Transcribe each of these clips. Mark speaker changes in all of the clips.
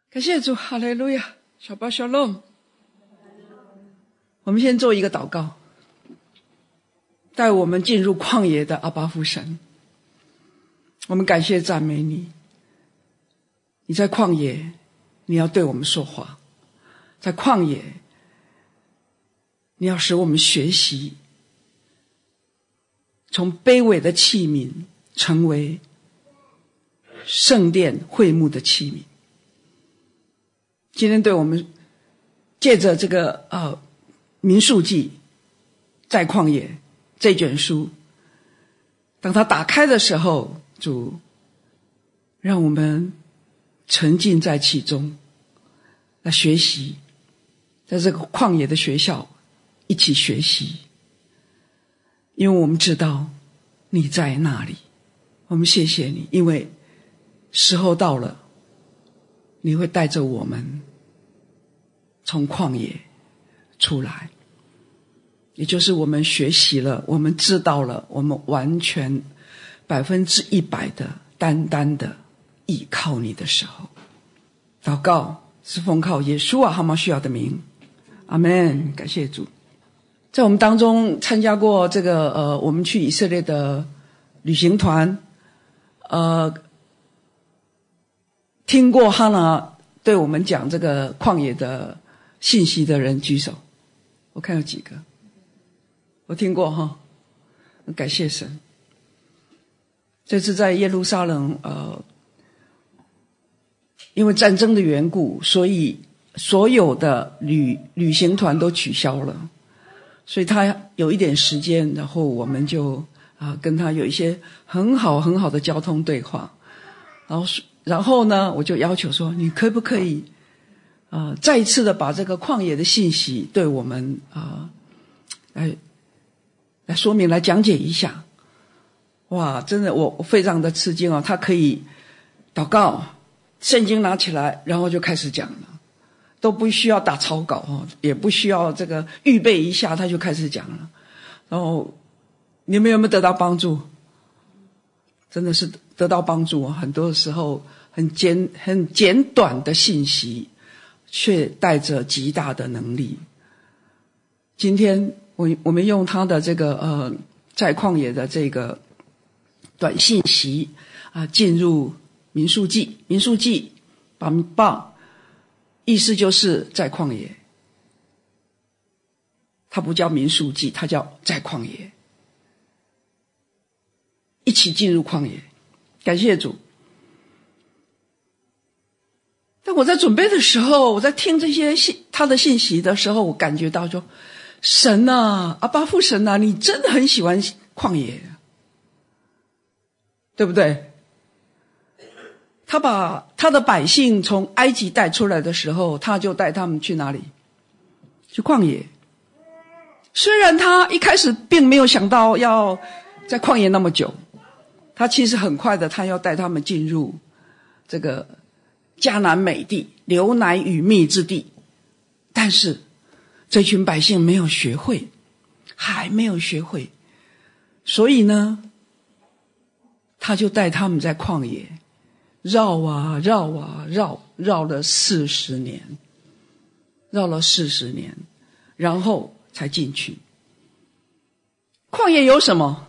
Speaker 1: 感谢主，哈利路亚，小巴小龙。我们先做一个祷告，带我们进入旷野的阿爸父神。我们感谢赞美你，你在旷野，你要对我们说话，在旷野，你要使我们学习，从卑微的器皿成为圣殿会幕的器皿。今天对我们借着这个民数记在旷野这卷书，当它打开的时候，主让我们沉浸在其中，来学习，在这个旷野的学校一起学习，因为我们知道你在那里。我们谢谢你，因为时候到了，你会带着我们从旷野出来，也就是我们学习了，我们知道了，我们完全100%的单单的依靠你的时候。祷告是奉靠耶稣哈马需要的名，阿们。感谢主。在我们当中参加过这个我们去以色列的旅行团，听过哈娜对我们讲这个旷野的信息的人举手，我看有几个，我听过哈，感谢神。这次在耶路撒冷，因为战争的缘故，所以所有的旅行团都取消了，所以他有一点时间，然后我们就跟他有一些很好的交通对话，然后呢，我就要求说，你可不可以再一次的把这个旷野的信息对我们来说明，来讲解一下。哇，真的我非常的吃惊哦，他可以祷告，圣经拿起来，然后就开始讲了，都不需要打草稿哦，也不需要这个预备一下，他就开始讲了。然后你们有没有得到帮助？真的是得到帮助哦，很多时候很简短的信息，却带着极大的能力。今天我们用他的这个在旷野的这个短信息进入民数记，bamidbar意思就是在旷野，它不叫民数记，它叫在旷野，一起进入旷野。感谢主。但我在准备的时候，我在听这些他的信息的时候，我感觉到说，神啊，阿爸父神啊，你真的很喜欢旷野，对不对？他把他的百姓从埃及带出来的时候，他就带他们去哪里？去旷野。虽然他一开始并没有想到要在旷野那么久，他其实很快的，他要带他们进入这个迦南美地，流奶与蜜之地。但是这群百姓没有学会，还没有学会，所以呢，他就带他们在旷野绕了40年，然后才进去。旷野有什么？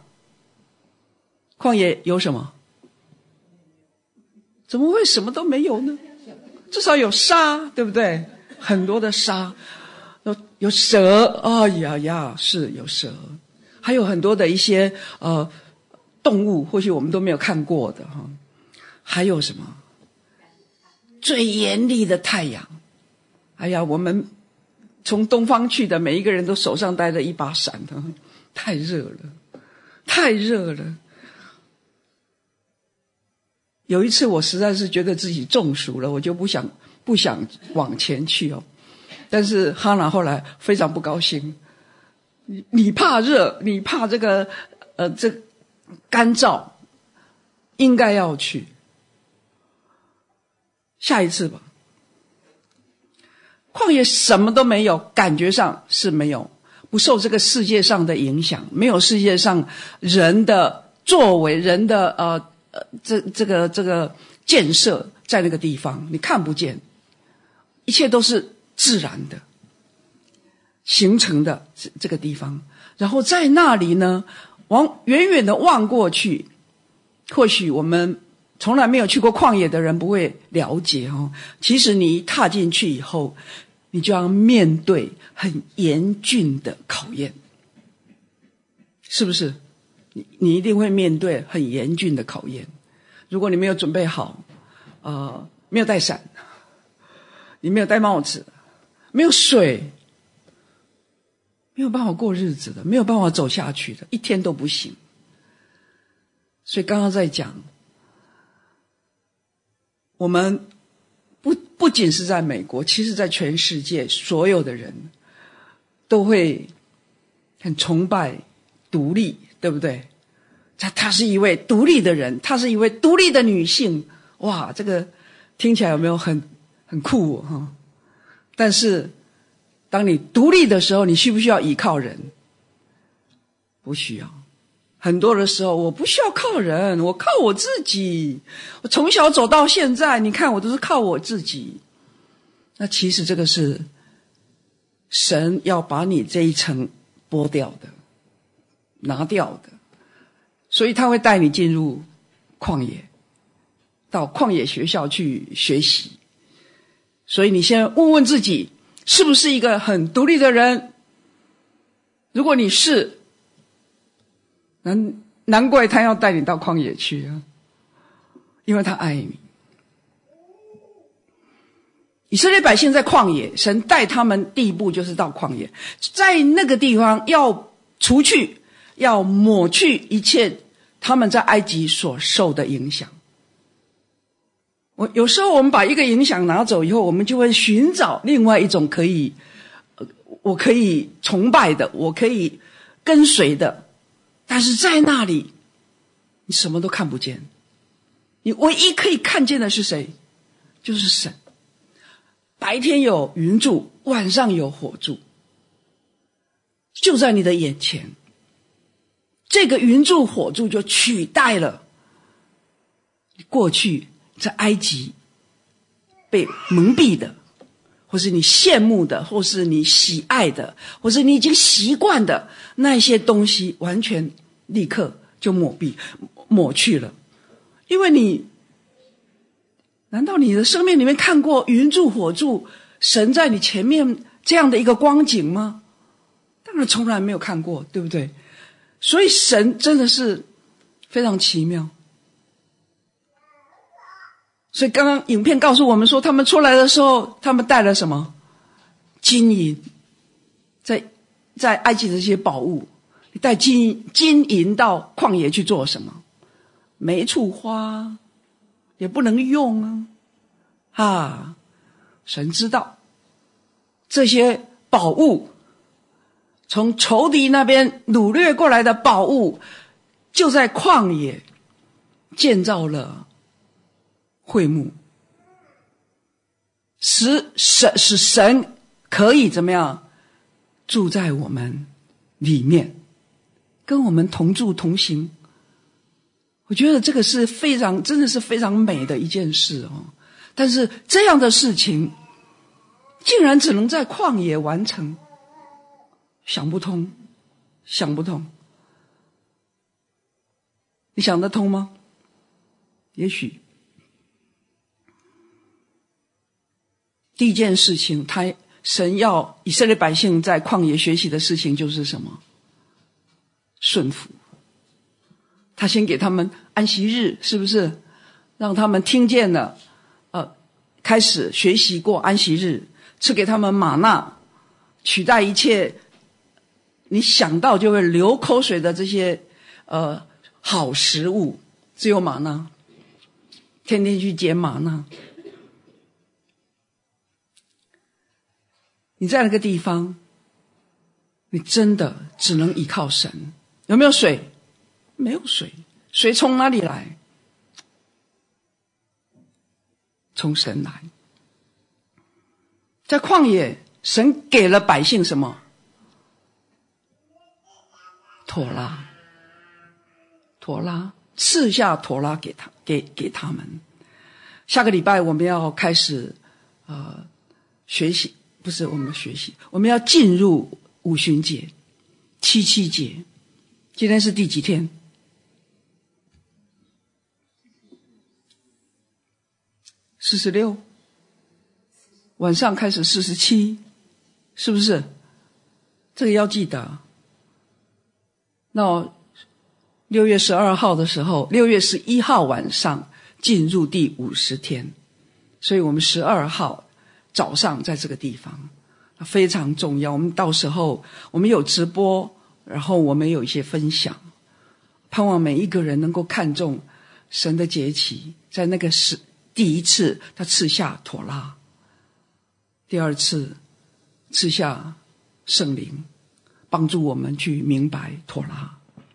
Speaker 1: 怎么会什么都没有呢？至少有沙，对不对？很多的沙，有蛇，是有蛇，还有很多的一些动物，或许我们都没有看过的哈。还有什么？最严厉的太阳。我们从东方去的，每一个人都手上带着一把伞，太热了。有一次我实在是觉得自己中暑了，我就不想往前去哦。但是哈娜后来非常不高兴，你怕热，你怕这个这干燥，应该要去。下一次吧。旷野什么都没有，感觉上是没有，不受这个世界上的影响，没有世界上人的作为，人的这个建设在那个地方，你看不见。 一切都是自然的形成的这个地方。然后在那里呢，远远的望过去，或许我们从来没有去过旷野的人不会了解哦。其实你一踏进去以后，你就要面对很严峻的考验，是不是？你一定会面对很严峻的考验。如果你没有准备好，没有带伞，你没有戴帽子，没有水，没有办法过日子的，没有办法走下去的，一天都不行。所以刚刚在讲，我们不仅是在美国，其实在全世界所有的人都会很崇拜独立，对不对？她是一位独立的人，她是一位独立的女性。哇，这个听起来有没有很酷哈？但是当你独立的时候，你需不需要依靠人？不需要。很多的时候我不需要靠人，我靠我自己。我从小走到现在，你看我都是靠我自己。那其实这个是神要把你这一层剥掉的，拿掉的。所以他会带你进入旷野，到旷野学校去学习。所以你先问问自己，是不是一个很独立的人？如果你是，难怪他要带你到旷野去啊，因为他爱你。以色列百姓在旷野，神带他们第一步就是到旷野，在那个地方要除去，要抹去一切他们在埃及所受的影响。有时候我们把一个影响拿走以后，我们就会寻找另外一种我可以崇拜的，我可以跟随的。但是在那里你什么都看不见，你唯一可以看见的是谁？就是神。白天有云柱，晚上有火柱，就在你的眼前。这个云柱火柱就取代了过去在埃及被蒙蔽的，或是你羡慕的，或是你喜爱的，或是你已经习惯的那些东西，完全立刻就抹去了。因为难道你的生命里面看过云柱火柱，神在你前面这样的一个光景吗？当然从来没有看过，对不对？所以神真的是非常奇妙。所以刚刚影片告诉我们说，他们出来的时候，他们带了什么？金银。在埃及的这些宝物，你带金银到旷野去做什么？没处花，也不能用啊！神知道这些宝物，从仇敌那边掳掠过来的宝物，就在旷野建造了会幕，使神可以怎么样住在我们里面，跟我们同住同行。我觉得这个是真的是非常美的一件事哦。但是这样的事情竟然只能在旷野完成，想不通。你想得通吗？也许第一件事情，神要以色列百姓在旷野学习的事情就是什么？顺服。他先给他们安息日，是不是？让他们听见了，开始学习过安息日，赐给他们玛纳，取代一切你想到就会流口水的这些好食物，只有玛纳，天天去捡玛纳。你在那个地方，你真的只能依靠神。有没有水？没有水，水从哪里来？从神来。在旷野，神给了百姓什么？妥拉，赐下妥拉给他们。下个礼拜我们要开始学习，不是我们学习，我们要进入五旬节、七七节。今天是第几天？46，晚上开始47，是不是？这个要记得。那6月12号的时候，6月11号晚上进入第50天，所以我们12号早上在这个地方非常重要。我们到时候我们有直播，然后我们有一些分享，盼望每一个人能够看重神的节期。在那个第一次他赐下妥拉，第二次赐下圣灵，帮助我们去明白妥拉。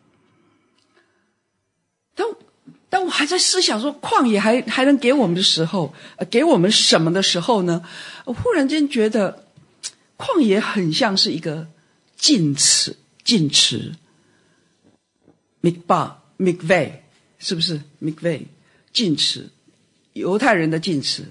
Speaker 1: 当我还在思想说旷野还能给我们的时候，给我们什么的时候呢？我忽然间觉得旷野很像是一个禁池 mikveh 是不是 mikveh 禁池，犹太人的禁池。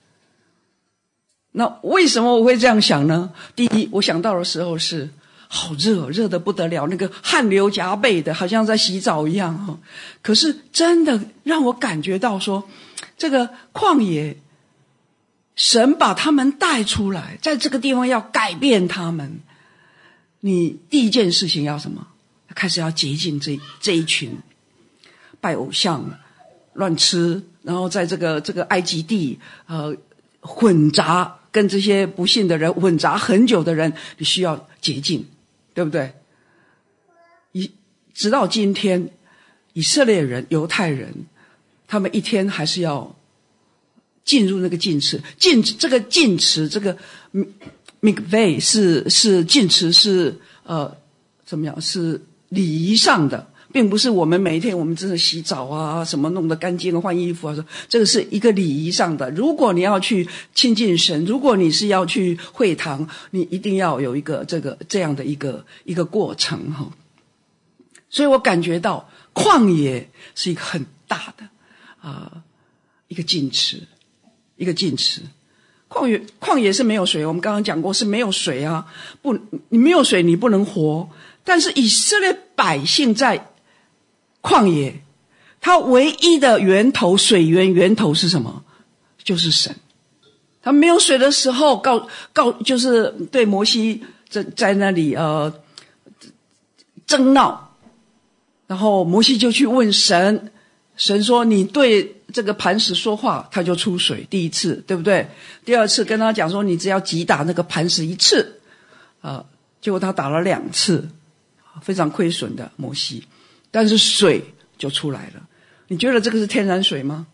Speaker 1: 那为什么我会这样想呢？第一，我想到的时候是好热，热得不得了，那个汗流浃背的，好像在洗澡一样。可是真的让我感觉到说，这个旷野，神把他们带出来，在这个地方要改变他们。你第一件事情要什么？开始要洁净这一群拜偶像、乱吃，然后在这个埃及地混杂，跟这些不信的人混杂很久的人，你需要洁净，对不对？直到今天，以色列人、犹太人，他们一天还是要进入那个禁池。这个禁池，这个 mikveh 是禁池，是怎么样？是礼仪上的，并不是我们每一天我们真的洗澡啊，什么弄得干净换衣服啊，这个是一个礼仪上的。如果你要去亲近神，如果你是要去会堂，你一定要有一个这样的一个过程哈。所以我感觉到旷野是一个很大的一个禁池，一个禁池。旷野是没有水，我们刚刚讲过是没有水啊，你没有水你不能活。但是以色列百姓在旷野，它唯一的源头，水源头是什么？就是神。他没有水的时候，就是对摩西在那里争闹，然后摩西就去问神，神说你对这个磐石说话，他就出水，第一次，对不对？第二次跟他讲说你只要击打那个磐石一次，结果他打了2次，非常亏损的摩西，但是水就出来了。你觉得这个是天然水吗？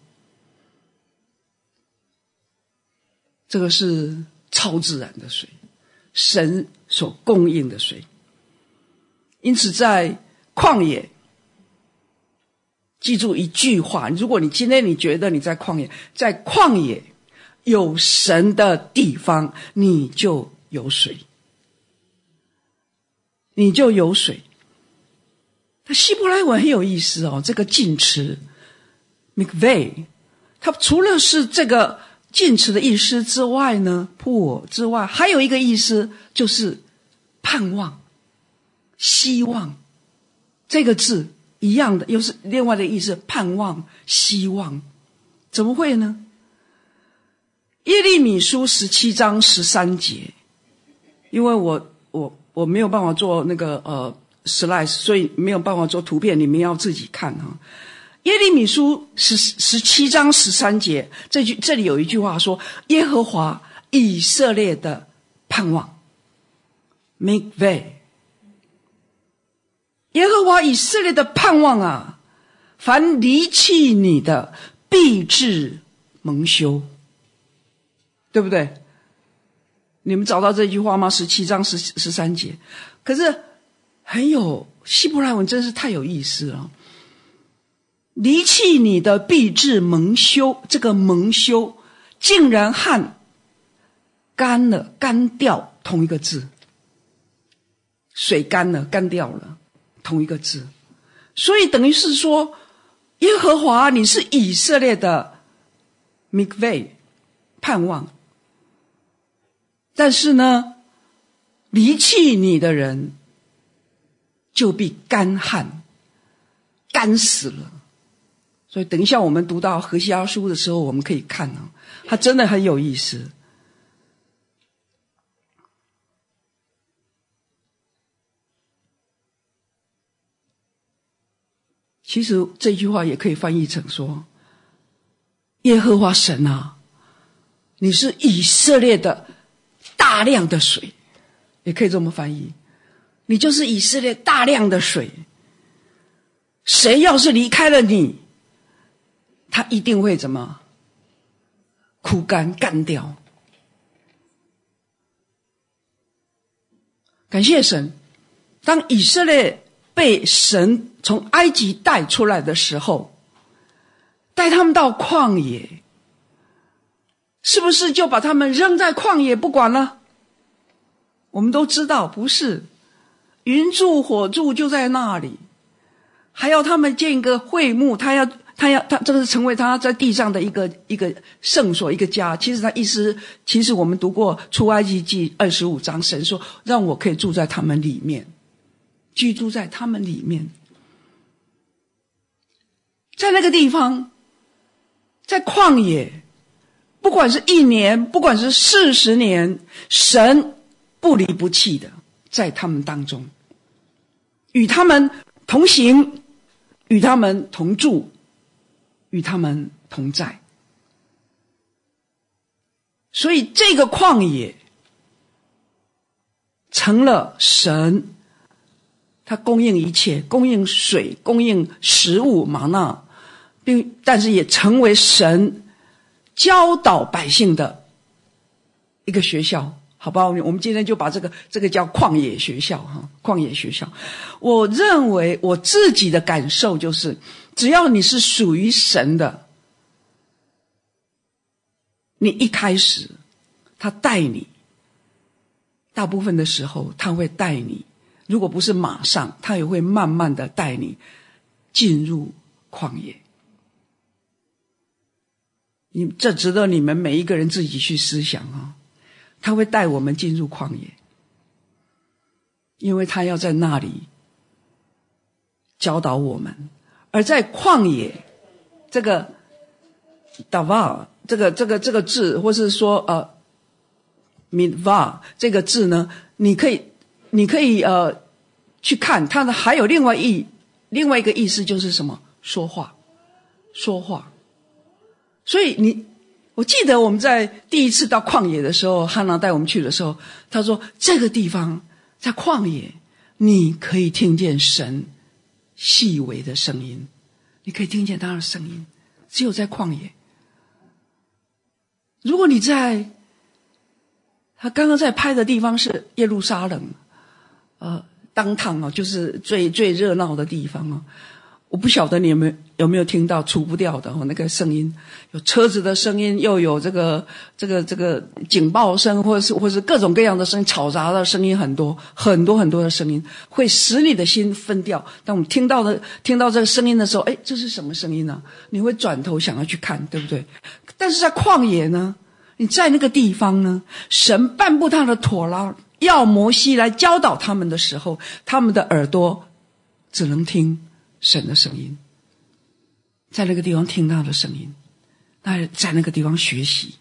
Speaker 1: 这个是超自然的水，神所供应的水。因此在旷野，记住一句话，如果你今天你觉得你在旷野有神的地方，你就有水，你就有水。它希伯来文很有意思哦，这个禁池 mikveh， 它除了是这个禁池的意思之外呢，pool之外，还有一个意思就是盼望、希望。这个字一样的，又是另外的意思，盼望、希望。怎么会呢？耶利米书17章13节，因为我没有办法做那个slide， 所以没有办法做图片，你们要自己看哈。耶利米书17章13节，这里有一句话说：耶和华以色列的盼望 mikveh， 耶和华以色列的盼望啊，凡离弃你的必致蒙羞，对不对？你们找到这句话吗？17章13节。可是很有希伯来文，真是太有意思了。离弃你的必致蒙羞，这个蒙羞竟然和干掉同一个字，水干了干掉了同一个字。所以等于是说，耶和华你是以色列的 mikveh 盼望， 但是呢，离弃你的人就必干旱，干死了。所以等一下我们读到何西阿书的时候，我们可以看啊，它真的很有意思。其实这句话也可以翻译成说，耶和华神啊，你是以色列的大量的水，也可以这么翻译，你就是以色列大量的水。谁要是离开了你，他一定会怎么枯干干掉。感谢神，当以色列被神从埃及带出来的时候，带他们到旷野，是不是就把他们扔在旷野不管了？我们都知道不是，云柱火柱就在那里，还要他们建一个会幕，他这个是成为他在地上的一个圣所，一个家。其实我们读过出埃及记25章，神说让我可以住在他们里面，居住在他们里面。在那个地方，在旷野，不管是1年，不管是40年，神不离不弃的在他们当中，与他们同行，与他们同住，与他们同在。所以这个旷野成了神，他供应一切，供应水，供应食物玛纳，但是也成为神教导百姓的一个学校，好不好？我们今天就把这个叫旷野学校哈，旷野学校。我认为我自己的感受就是，只要你是属于神的，你一开始他带你，大部分的时候他会带你，如果不是马上，他也会慢慢的带你进入旷野。这值得你们每一个人自己去思想啊！他会带我们进入旷野，因为他要在那里教导我们。而在旷野，这个 davar 这个字，或是说midvar 这个字呢，你可以去看它的，还有另外一个意思就是什么？说话。所以我记得我们在第一次到旷野的时候，汉娜带我们去的时候，他说这个地方在旷野，你可以听见神细微的声音，你可以听见他的声音，只有在旷野。如果你他刚刚在拍的地方是耶路撒冷，当堂哦，就是最热闹的地方哦。我不晓得你有没有听到除不掉的那个声音，有车子的声音，又有这个警报声，或是各种各样的声音，嘈杂的声音很多的声音，会使你的心分掉。当我们听到这个声音的时候，这是什么声音呢？你会转头想要去看，对不对？但是在旷野呢，你在那个地方呢，神颁布他的妥拉，要摩西来教导他们的时候，他们的耳朵只能听神的声音，在那个地方听他的声音，在那个地方学习，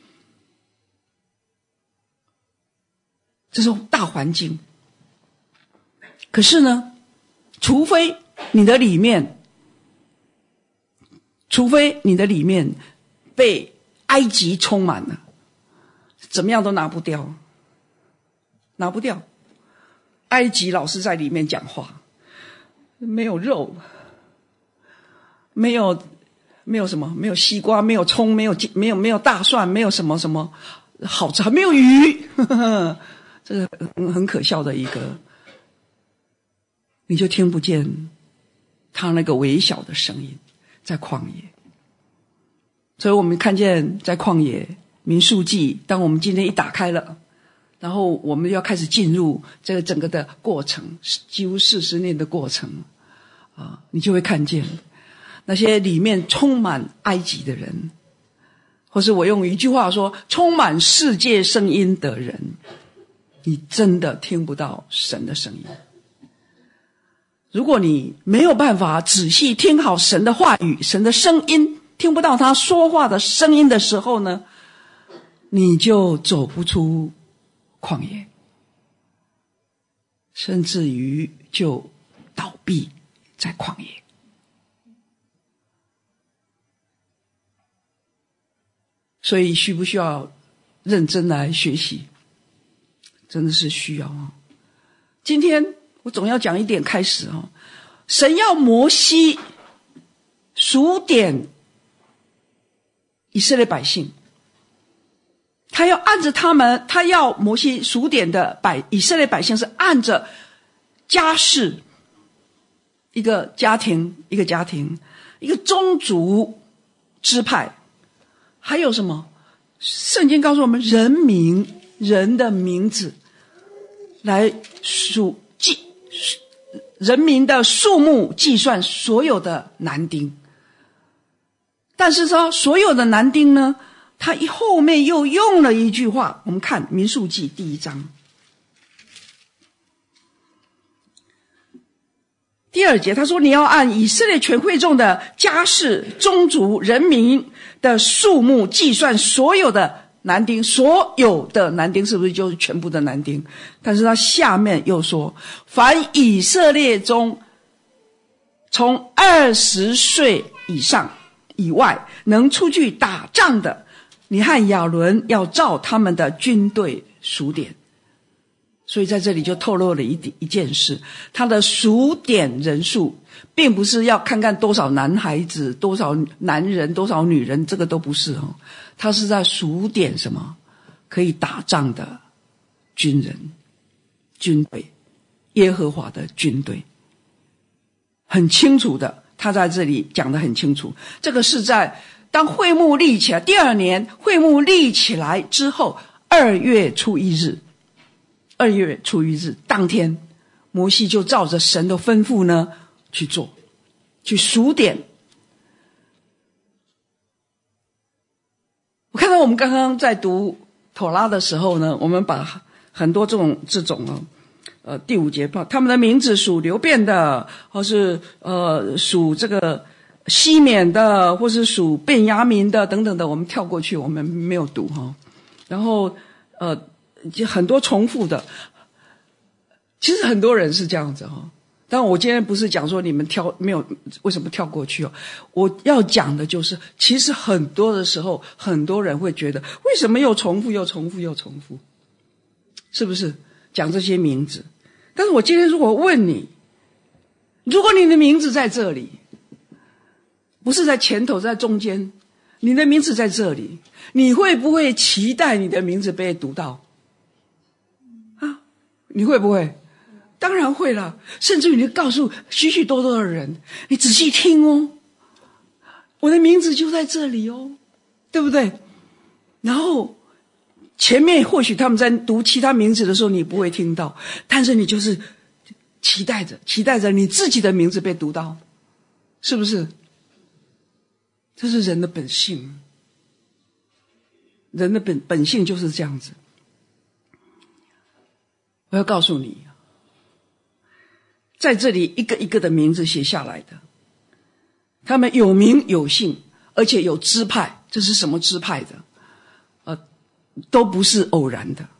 Speaker 1: 这是大环境。可是呢，除非你的里面被埃及充满了，怎么样都拿不掉。埃及老是在里面讲话，没有肉，没有什么，没有西瓜，没有葱，没有大蒜，没有什么好吃，还没有鱼，这个很可笑的一个，你就听不见他那个微小的声音，在旷野。所以我们看见在旷野民数记，当我们今天一打开了，然后我们要开始进入这个整个的过程，几乎40年的过程你就会看见那些里面充满埃及的人， 或是我用一句话说，充满世界声音的人，你真的听不到神的声音。如果你没有办法仔细听好神的话语，神的声音，听不到他说话的声音的时候呢，你就走不出旷野，甚至于就倒闭在旷野。所以需不需要认真来学习？真的是需要啊！今天我总要讲一点开始啊。神要摩西数点以色列百姓，他要按着他们，他要摩西数点的以色列百姓是按着家世，一个家庭一个家庭，一个宗族支派，还有什么？圣经告诉我们人的名字来人民的数目计算所有的男丁。但是说所有的男丁呢，他后面又用了一句话，我们看民数记第1章第2节，他说你要按以色列全会众的家世、宗族、人民的数目计算所有的男丁。所有的男丁是不是就是全部的男丁？但是他下面又说，凡以色列中从20岁以上以外能出去打仗的，你和亚伦要照他们的军队数点。所以在这里就透露了一件事，他的数点人数并不是要看看多少男孩子、多少男人、多少女人，这个都不是哦。他是在数点什么？可以打仗的军人、军队，耶和华的军队。很清楚的，他在这里讲得很清楚。这个是在当会幕立起来，第2年会幕立起来之后，2月初1日。2月初1日当天，摩西就照着神的吩咐呢去做，去数点。我看到我们刚刚在读妥拉的时候呢，我们把很多这种第5节他们的名字属流便的，或是属这个西缅的，或是属便雅悯的等等的，我们跳过去，我们没有读哈。然后就很多重复的，其实很多人是这样子哈。但我今天不是讲说你们没有为什么跳过去哦，我要讲的就是，其实很多的时候，很多人会觉得为什么又重复，是不是？讲这些名字，但是我今天如果问你，如果你的名字在这里，不是在前头，在中间，你的名字在这里，你会不会期待你的名字被读到？你会不会？当然会了，甚至于你告诉许许多多的人，你仔细听哦，我的名字就在这里哦，对不对？然后前面或许他们在读其他名字的时候你不会听到，但是你就是期待着你自己的名字被读到，是不是？这是人的本性，人的本性就是这样子。我要告诉你，在这里一个一个的名字写下来的，他们有名有姓，而且有支派。这是什么支派的？都不是偶然的，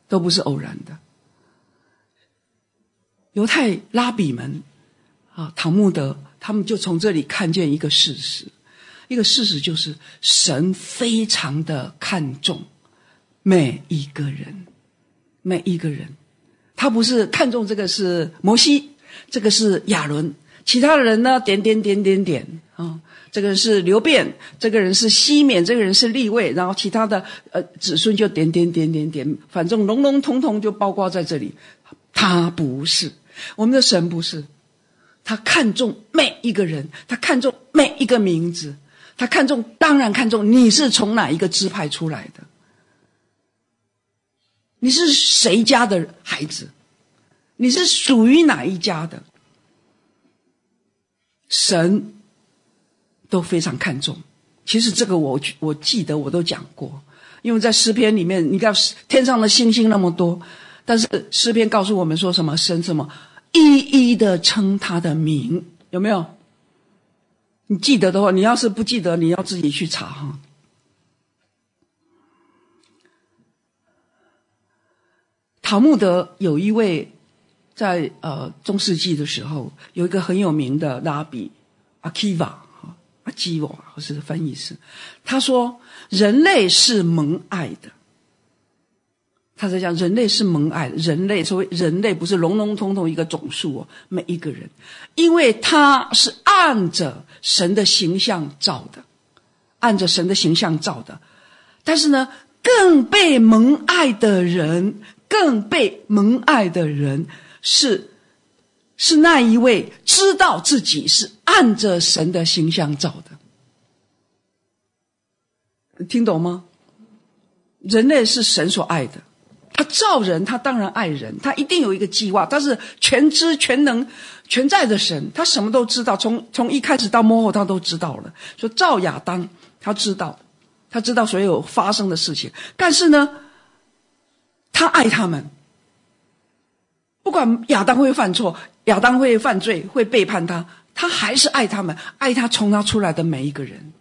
Speaker 1: 犹太拉比们塔木德，他们就从这里看见一个事实，就是神非常的看重每一个人。他不是看重这个是摩西，这个是亚伦，其他的人呢点这个人是流便，这个人是西缅，这个人是利未，然后其他的子孙就点，反正笼笼统统就包括在这里。他不是，我们的神不是，他看重每一个人，他看重每一个名字，他当然看重你是从哪一个支派出来的，你是谁家的孩子，你是属于哪一家的，神都非常看重。 其实这个我记得我都讲过，因为在诗篇里面，你看天上的星星那么多，但是诗篇告诉我们说什么？神什么？一一的称他的名，有没有？你记得的话，你要是不记得，你要自己去查哈。塔木德有一位在中世纪的时候，有一个很有名的拉比阿基瓦，或是翻译是，他说人类是蒙爱的。他在讲人类是蒙爱的，人类所谓人类不是笼笼统统一个总数哦，每一个人，因为他是按着神的形象造的，按着神的形象造的。但是呢，更被蒙爱的人是那一位知道自己是按着神的形象造的。听懂吗？人类是神所爱的，他造人，他当然爱人，他一定有一个计划，他是全知全能全在的神，他什么都知道，从一开始到末后他都知道了。说造亚当，他知道所有发生的事情，但是呢，他爱他们，不管亚当会犯错，亚当会犯罪，会背叛他，他还是爱他们，爱他从他出来的每一个人。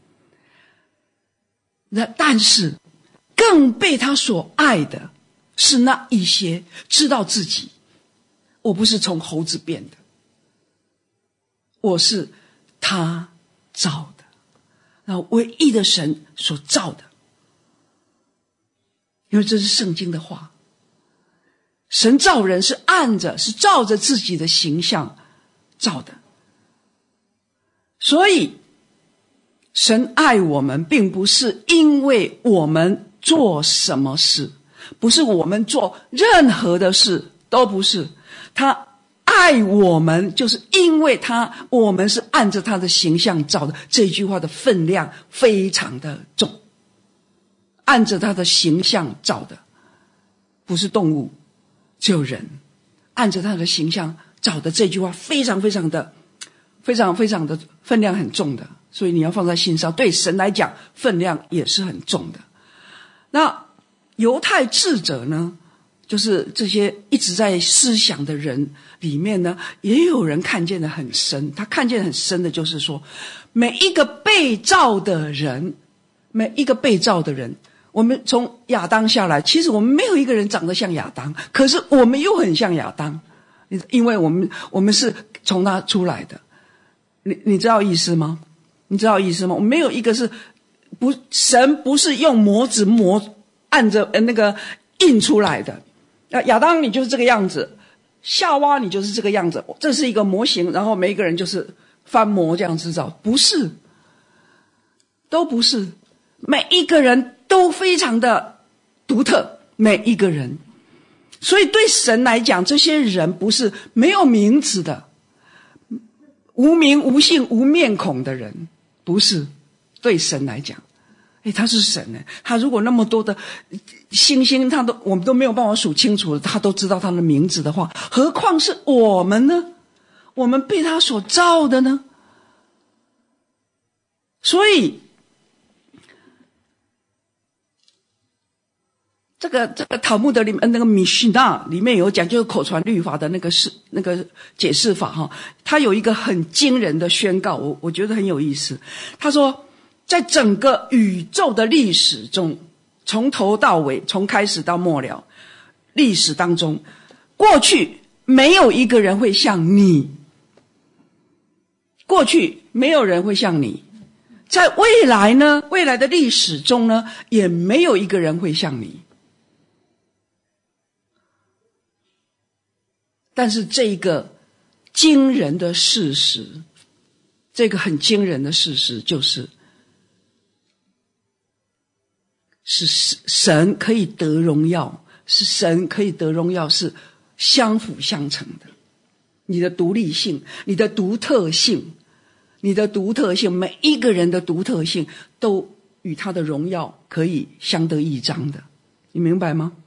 Speaker 1: 但是更被他所爱的是那一些知道自己，我不是从猴子变的，我是他造的，那唯一的神所造的。因为这是圣经的话，神造人是照着自己的形象造的，所以神爱我们并不是因为我们做什么事，不是我们做任何的事，都不是。他爱我们就是因为我们是按着他的形象造的，这句话的分量非常的重。按着他的形象造的，不是动物，只有人。按着他的形象造的，这句话非常非常的分量很重的，所以你要放在心上，对神来讲分量也是很重的。那犹太智者呢，就是这些一直在思想的人里面呢，也有人看见得很深。他看见很深的就是说，每一个被造的人，我们从亚当下来，其实我们没有一个人长得像亚当，可是我们又很像亚当，因为我们是从他出来的。你知道意思吗？我们没有一个是神不是用模子按着那个印出来的。亚当你就是这个样子，夏娃你就是这个样子，这是一个模型，然后每一个人就是翻模这样制造，不是，都不是，每一个人都非常的独特，每一个人。所以对神来讲，这些人不是没有名字的，无名无姓无面孔的人，不是。对神来讲，他是神呢，他如果那么多的星星我们都没有办法数清楚，他都知道他的名字的话，何况是我们呢？我们被他所造的呢？所以这个塔木德里面那个米须纳里面有讲，就是口传律法的那个解释法哈，他有一个很惊人的宣告，我觉得很有意思。他说，在整个宇宙的历史中，从头到尾，从开始到末了，历史当中，过去没有一个人会像你，过去没有人会像你，在未来呢，未来的历史中呢，也没有一个人会像你。但是这个惊人的事实，这个很惊人的事实就是神可以得荣耀，是相辅相成的。你的独立性，你的独特性，每一个人的独特性都与他的荣耀可以相得益彰的，你明白吗？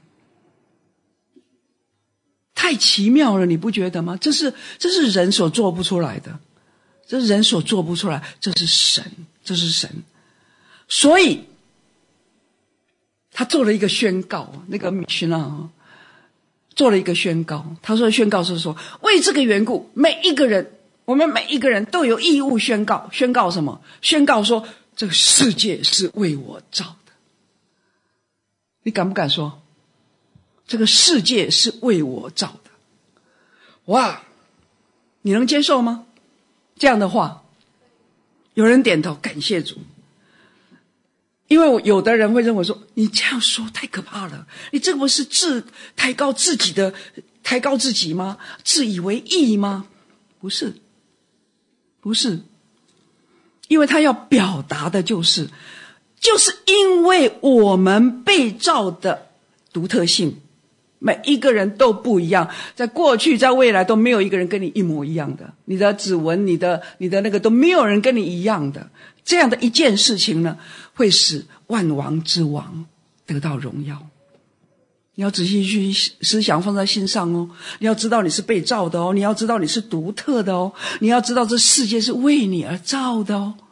Speaker 1: 太奇妙了，你不觉得吗？这是人所做不出来的，这是人所做不出来，这是神。 所以他做了一个宣告，那个米须那做了一个宣告，他说宣告是说，为这个缘故，我们每一个人都有义务宣告什么？宣告说这个世界是为我造的。你敢不敢说这个世界是为我造的？哇，你能接受吗？这样的话，有人点头，感谢主。因为有的人会认为说，你这样说太可怕了，你这不是抬高自己吗？自以为义吗？不是，因为他要表达的就是因为我们被造的独特性，每一个人都不一样，在过去在未来都没有一个人跟你一模一样的，你的指纹你的那个都没有人跟你一样的，这样的一件事情呢，会使万王之王得到荣耀。你要仔细去思想，放在心上哦。你要知道你是被造的哦，你要知道你是独特的哦，你要知道这世界是为你而造的哦。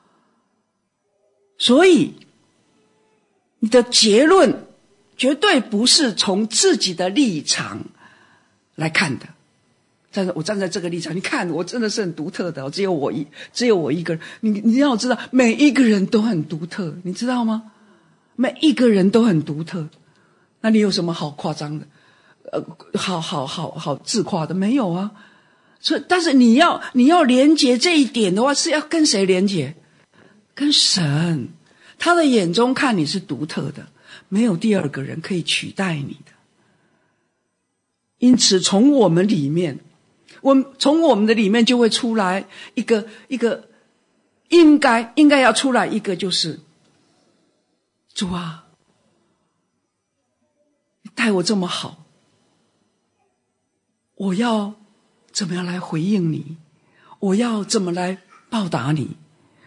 Speaker 1: 所以你的结论绝对不是从自己的立场来看的。我站在这个立场，你看我真的是很独特的哦，只有我一个人。你要知道，每一个人都很独特，你知道吗？每一个人都很独特。那你有什么好夸张的？好自夸的？没有啊。所以，但是你要连结这一点的话，是要跟谁连结？跟神。他的眼中看你是独特的，没有第二个人可以取代你的。因此，从我们的里面就会出来一个应该要出来一个，就是主啊，你待我这么好，我要怎么样来回应你？我要怎么来报答你？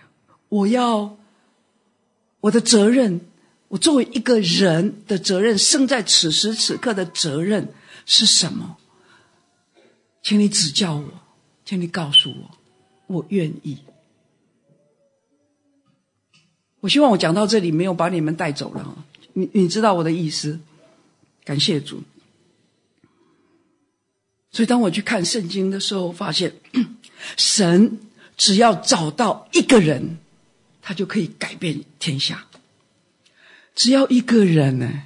Speaker 1: 我的责任，我作为一个人的责任，生在此时此刻的责任是什么？请你指教我，请你告诉我，我愿意。我希望我讲到这里没有把你们带走了，你知道我的意思。感谢主。所以当我去看圣经的时候，发现神只要找到一个人，他就可以改变天下。只要一个人呢，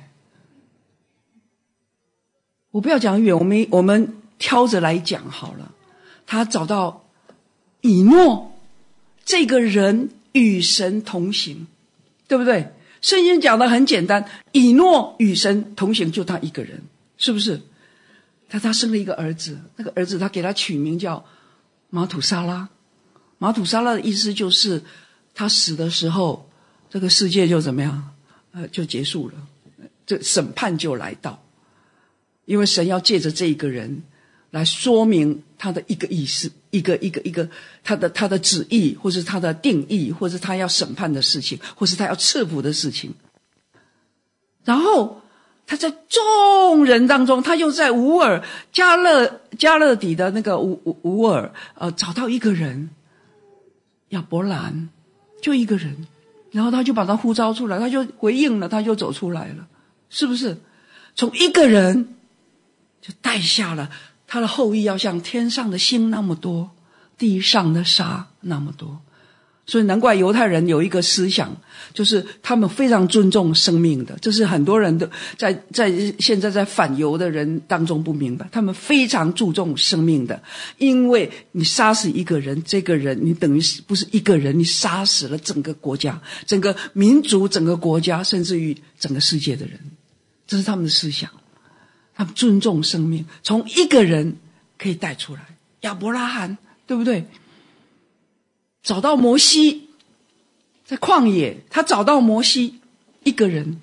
Speaker 1: 我不要讲远，我们挑着来讲好了。他找到以诺这个人与神同行，对不对？圣经讲的很简单，以诺与神同行，就他一个人，是不是？他生了一个儿子，那个儿子他给他取名叫马土沙拉。马土沙拉的意思就是他死的时候，这个世界就怎么样？就结束了，这审判就来到。因为神要借着这一个人来说明他的一个意思，一个他的旨意，或是他的定义，或是他要审判的事情，或是他要赐福的事情。然后他在众人当中，他又在加勒底的那个乌尔找到一个人，亚伯兰，就一个人，然后他就把他呼召出来，他就回应了，他就走出来了，是不是？从一个人就带下了他的后裔，要像天上的星那么多，地上的沙那么多。所以难怪犹太人有一个思想，就是他们非常尊重生命的，这是很多人都现在在反犹的人当中不明白，他们非常注重生命的。因为你杀死一个人，这个人你等于不是一个人，你杀死了整个国家，整个民族，整个国家，甚至于整个世界的人。这是他们的思想，他们尊重生命，从一个人可以带出来。亚伯拉罕，对不对？找到摩西，在旷野，他找到摩西一个人。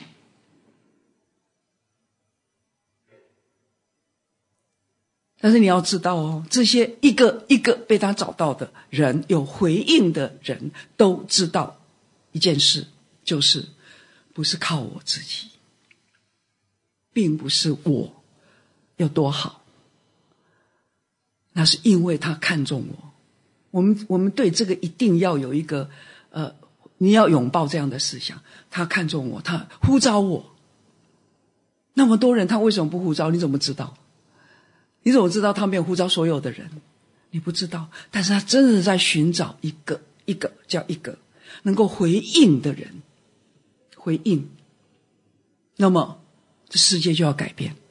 Speaker 1: 但是你要知道哦，这些一个一个被他找到的人，有回应的人，都知道一件事，就是不是靠我自己，并不是我有多好，那是因为他看重我。我们对这个一定要有一个你要拥抱这样的思想，他看重我，他呼召我。那么多人，他为什么不呼召？你怎么知道？你怎么知道他没有呼召所有的人？你不知道，但是他真的在寻找一个能够回应的人，回应，那么这世界就要改变。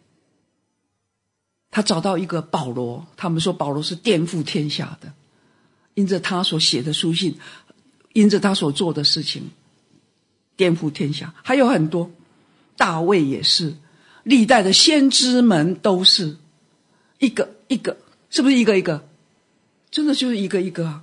Speaker 1: 他找到一个保罗，他们说保罗是颠覆天下的，因着他所写的书信，因着他所做的事情，颠覆天下。还有很多，大卫也是，历代的先知们都是一个，是不是一个？真的就是一个啊。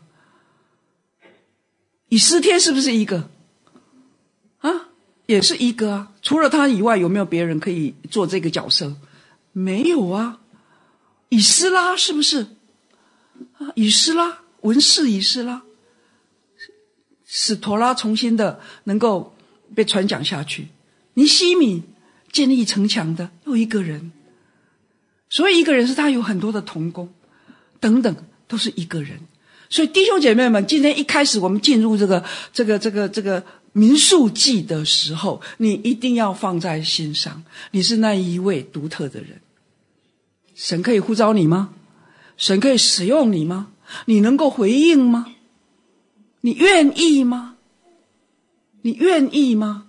Speaker 1: 以斯帖是不是一个啊？也是一个啊。除了他以外，有没有别人可以做这个角色？没有啊。以斯拉是不是啊？以斯拉，文士以斯拉，使陀拉重新的能够被传讲下去。尼希米建立城墙的又一个人，所以一个人是他有很多的同工等等，都是一个人。所以弟兄姐妹们，今天一开始我们进入这个民数记的时候，你一定要放在心上，你是那一位独特的人。神可以呼召你吗？神可以使用你吗？你能够回应吗？你愿意吗？你愿意吗？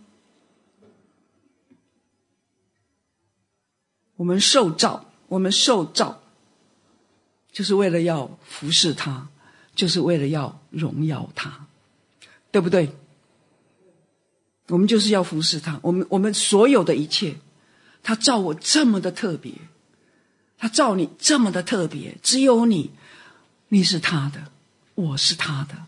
Speaker 1: 我们受召就是为了要服侍他，就是为了要荣耀他，对不对？我们就是要服侍他，我们所有的一切，他召我这么的特别，他召你这么的特别，只有你是他的，我是他的，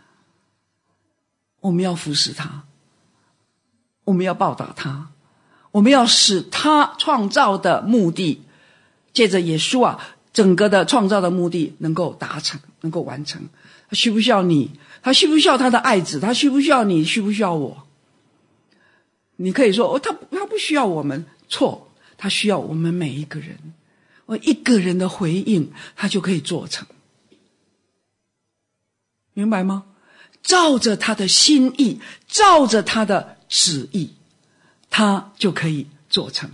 Speaker 1: 我们要服侍他，我们要报答他，我们要使他创造的目的，借着耶稣啊，整个的创造的目的能够达成，能够完成。他需不需要你？他需不需要他的爱子？他需不需要你？需不需要我？你可以说他不需要我们，错，他需要我们每一个人。一个人的回应，他就可以做成，明白吗？照着他的心意，照着他的旨意，他就可以做成。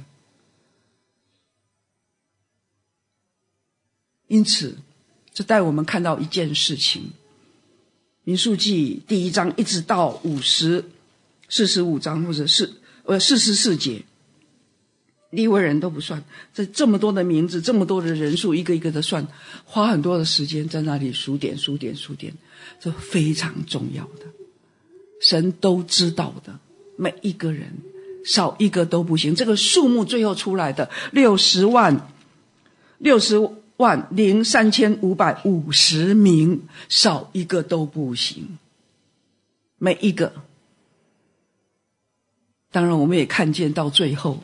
Speaker 1: 因此这带我们看到一件事情，民数记第1章一直到45章或者是44节，利未人都不算，这么多的名字，这么多的人数，一个一个的算，花很多的时间在那里数点，这非常重要的，神都知道的，每一个人少一个都不行。这个数目最后出来的60万零3550名，少一个都不行，每一个。当然我们也看见到最后，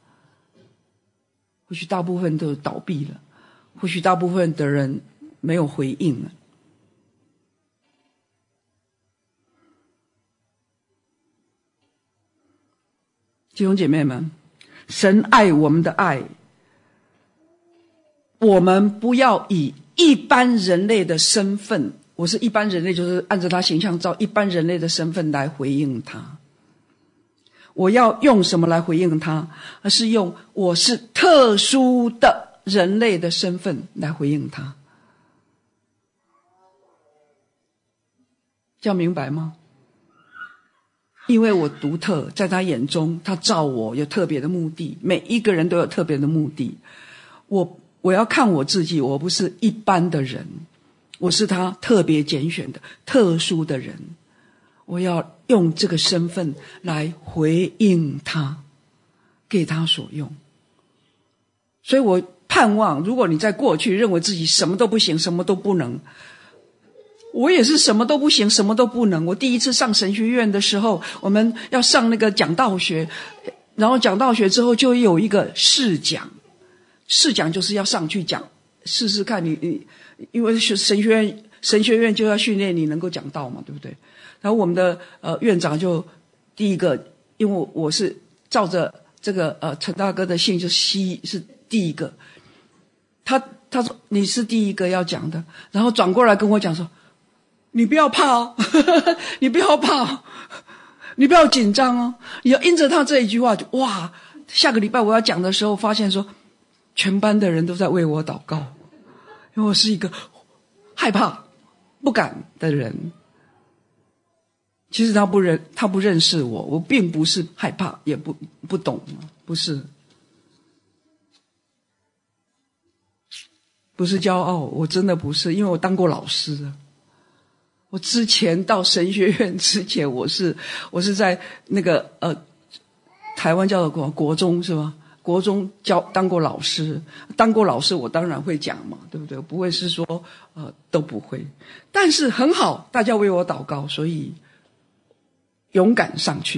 Speaker 1: 或许大部分都倒闭了，或许大部分的人没有回应了。弟兄姐妹们，神爱我们的爱，我们不要以一般人类的身份，我是一般人类，就是按照他形象造一般人类的身份来回应他。我要用什么来回应他？而是用我是特殊的人类的身份来回应他。这样明白吗？因为我独特，在他眼中，他召我有特别的目的，每一个人都有特别的目的。我要看我自己，我不是一般的人，我是他特别拣选的特殊的人，我要用这个身份来回应他，给他所用。所以我盼望，如果你在过去认为自己什么都不行，什么都不能，我也是什么都不行，什么都不能。我第一次上神学院的时候，我们要上那个讲道学，然后讲道学之后就有一个试讲就是要上去讲，试试看你因为神学院就要训练你能够讲道嘛，对不对？然后我们的院长就第一个，因为我是照着这个陈大哥的信，就西是第一个，他说你是第一个要讲的，然后转过来跟我讲说， 你不要怕哦，你不要怕哦，你不要紧张哦。你要因着他这一句话，就哇，下个礼拜我要讲的时候，发现说全班的人都在为我祷告，因为我是一个害怕、不敢的人。其实他不认识我，我并不是害怕，也不懂，不是骄傲，我真的不是，因为我当过老师啊。我之前到神学院之前，我是在那个台湾叫做国中是吧？国中当过老师，我当然会讲嘛，对不对？不会是说都不会，但是很好，大家为我祷告，所以勇敢上去。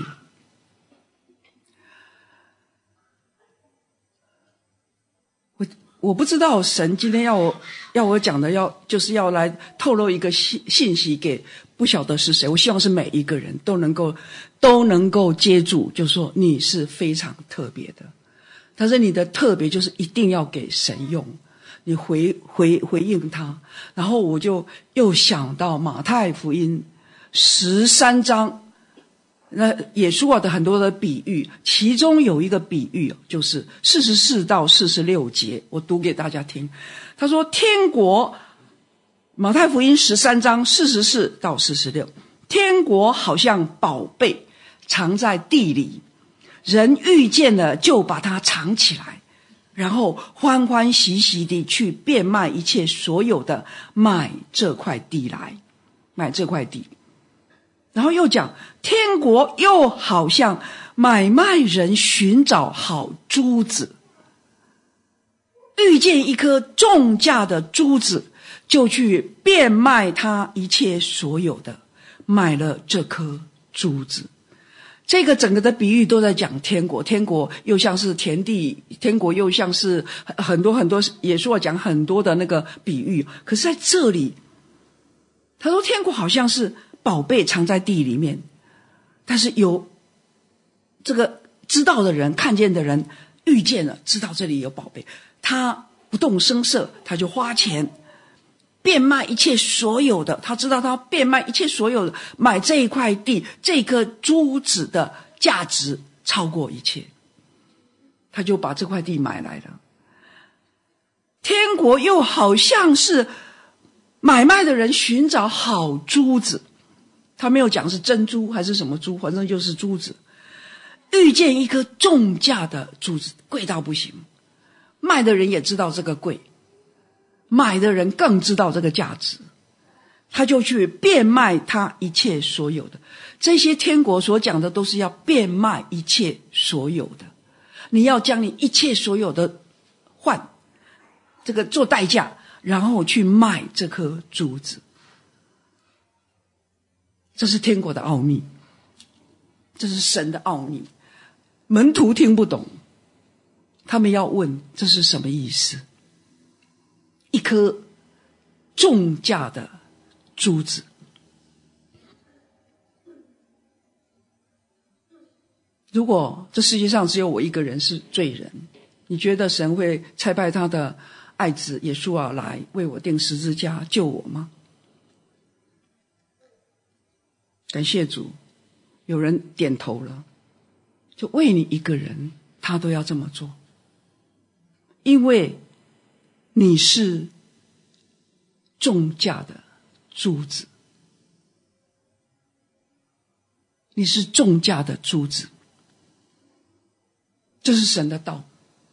Speaker 1: 我不知道神今天要我讲的就是要来透露一个信息给不晓得是谁。我希望是每一个人都能够接住，就说你是非常特别的。但是你的特别就是一定要给神用，你回应他。然后我就又想到马太福音13章。那耶稣的很多的比喻，其中有一个比喻就是44到46节，我读给大家听。他说天国，马太福音13章44到46，天国好像宝贝藏在地里，人遇见了就把它藏起来，然后欢欢喜喜地去变卖一切所有的，买这块地。然后又讲天国又好像买卖人寻找好珠子，遇见一颗重价的珠子，就去变卖他一切所有的，买了这颗珠子。这个整个的比喻都在讲天国，天国又像是田地，天国又像是很多很多，也说讲很多的那个比喻。可是在这里他说天国好像是宝贝藏在地里面，但是有这个知道的人，看见的人遇见了，知道这里有宝贝，他不动声色，他就花钱变卖一切所有的，他知道他变卖一切所有的，买这一块地，这颗珠子的价值超过一切，他就把这块地买来了。天国又好像是买卖的人寻找好珠子，他没有讲是珍珠还是什么珠，反正就是珠子。遇见一颗重价的珠子，贵到不行，卖的人也知道这个贵，买的人更知道这个价值，他就去变卖他一切所有的。这些天国所讲的都是要变卖一切所有的，你要将你一切所有的换这个做代价，然后去卖这颗珠子。这是天国的奥秘，这是神的奥秘。门徒听不懂，他们要问这是什么意思。一颗重价的珠子，如果这世界上只有我一个人是罪人，你觉得神会差派他的爱子耶稣来为我钉十字架救我吗？感谢主，有人点头了，就为你一个人，他都要这么做，因为你是重价的珠子，你是重价的珠子，这是神的道。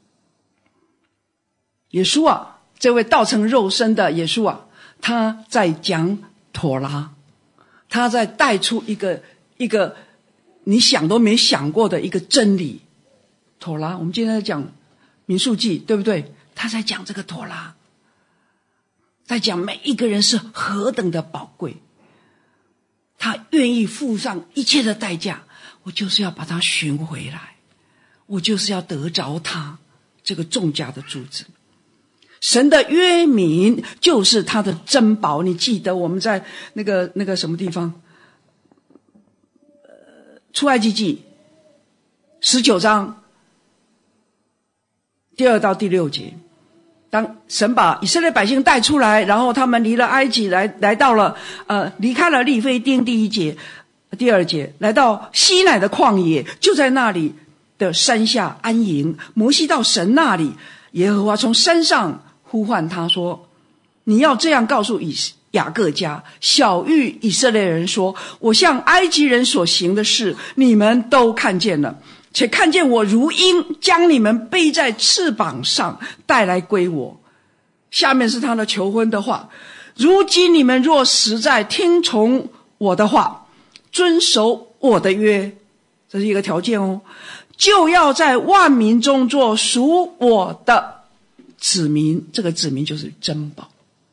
Speaker 1: 耶稣这位道成肉身的耶稣他在讲妥拉，他在带出一个你想都没想过的一个真理。妥拉，我们今天在讲民数记，对不对？他在讲这个妥拉，在讲每一个人是何等的宝贵，他愿意付上一切的代价，我就是要把他寻回来，我就是要得着他这个重价的珠子。神的约民就是他的珍宝。你记得我们在那个什么地方，出埃及记19章第2到第6节， 当神把以色列百姓带出来，然后他们离了埃及，来到了离开了利非丁，第二节，来到西乃的旷野，就在那里的山下安营。摩西到神那里，耶和华从山上呼唤他说：你要这样告诉雅各家，晓谕以色列人说，我向埃及人所行的事，你们都看见了，且看见我如鹰将你们背在翅膀上带来归我。下面是他的求婚的话：如今你们若实在听从我的话，遵守我的约，这是一个条件哦，就要在万民中做属我的子民。这个子民就是珍宝，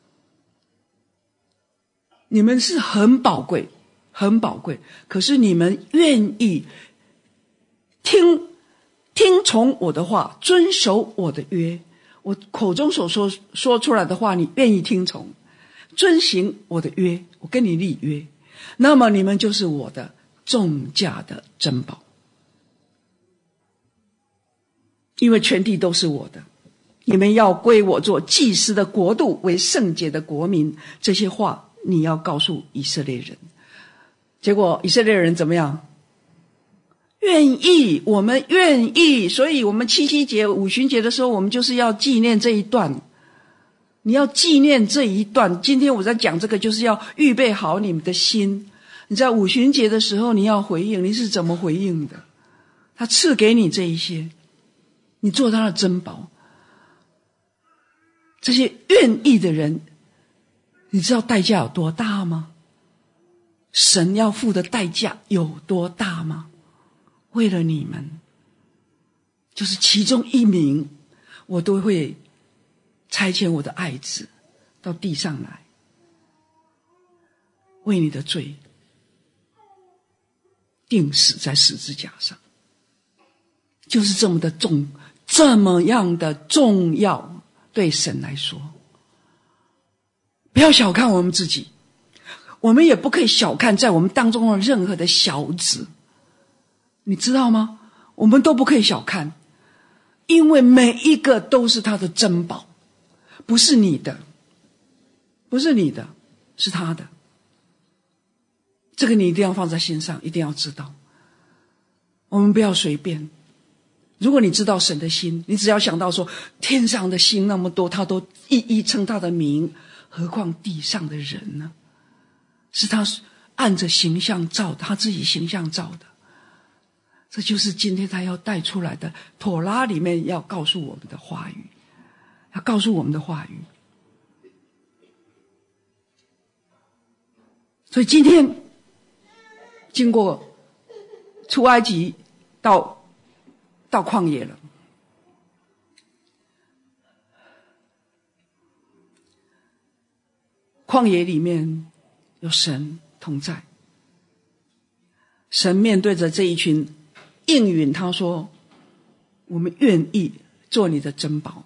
Speaker 1: 你们是很宝贵，很宝贵，可是你们愿意听从我的话，遵守我的约，我口中所说出来的话，你愿意听从，遵行我的约，我跟你立约，那么你们就是我的重价的珍宝，因为全地都是我的，你们要归我做祭司的国度，为圣洁的国民。这些话你要告诉以色列人。结果以色列人怎么样？愿意，我们愿意。所以我们七夕节五旬节的时候，我们就是要纪念这一段，你要纪念这一段。今天我在讲这个，就是要预备好你们的心。你在五旬节的时候你要回应，你是怎么回应的？他赐给你这一些，你做他的珍宝。这些愿意的人，你知道代价有多大吗？神要付的代价有多大吗？为了你们，就是其中一名，我都会差遣我的爱子到地上来，为你的罪钉死在十字架上，就是这么的重，这么样的重要，对神来说。不要小看我们自己，我们也不可以小看在我们当中的任何的小子，你知道吗？我们都不可以小看，因为每一个都是他的珍宝，不是你的，不是你的，是他的。这个你一定要放在心上，一定要知道。我们不要随便。如果你知道神的心，你只要想到说天上的星那么多，他都一一称他的名，何况地上的人呢？是他按着形象造的，他自己形象造的。这就是今天他要带出来的妥拉里面要告诉我们的话语，要告诉我们的话语。所以今天经过出埃及到旷野了，旷野里面有神同在，神面对着这一群应允他说，我们愿意做你的珍宝，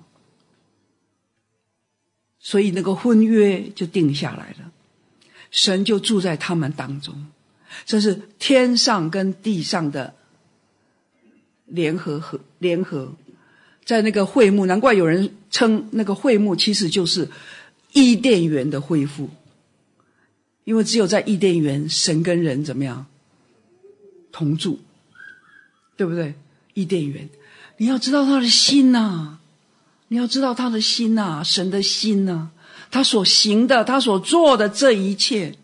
Speaker 1: 所以那个婚约就定下来了，神就住在他们当中。这是天上跟地上的联合，在那个会幕，难怪有人称那个会幕其实就是伊甸园的恢复，因为只有在伊甸园，神跟人怎么样同住，对不对？伊甸园，你要知道他的心啊，你要知道他的心啊，神的心啊，他所行的，他所做的这一切，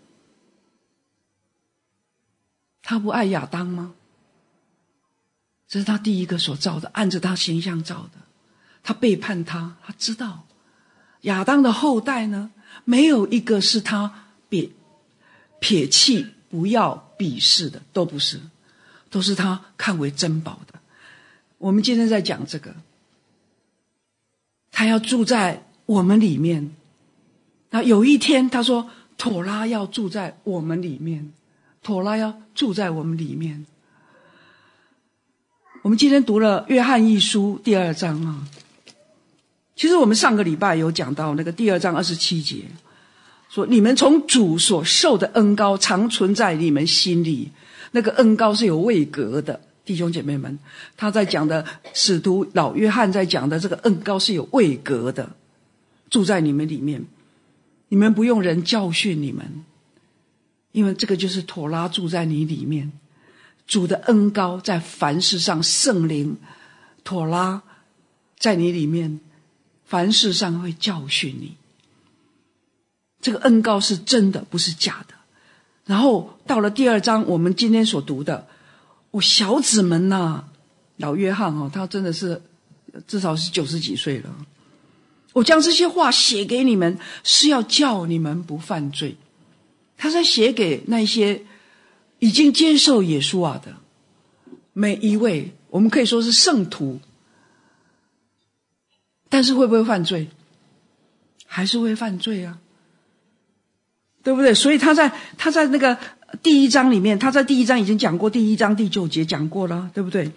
Speaker 1: 他不爱亚当吗？这是他第一个所造的，按着他形象造的。他背叛他，他知道亚当的后代呢，没有一个是他撇弃不要鄙视的，都不是，都是他看为珍宝的。我们今天在讲这个，他要住在我们里面。那有一天他说妥拉要住在我们里面，妥拉要住在我们里面。我们今天读了约翰一书第2章啊，其实我们上个礼拜有讲到那个第2章27节，说你们从主所受的恩膏常存在你们心里，那个恩膏是有位格的， 弟兄姐妹们，他在讲的使徒老约翰在讲的这个恩膏是有位格的，住在你们里面，你们不用人教训你们，因为这个就是妥拉住在你里面，主的恩膏在凡事上，圣灵妥拉在你里面，凡事上会教训你。这个恩膏是真的，不是假的。然后到了第2章，我们今天所读的，我小子们呐，老约翰他真的是至少是90几岁了。我将这些话写给你们，是要叫你们不犯罪。他在写给那些已经接受耶稣的每一位，我们可以说是圣徒，但是会不会犯罪？还是会犯罪啊，对不对？所以他在那个第1章里面，他在第1章已经讲过，第1章第9节讲过了，对不对？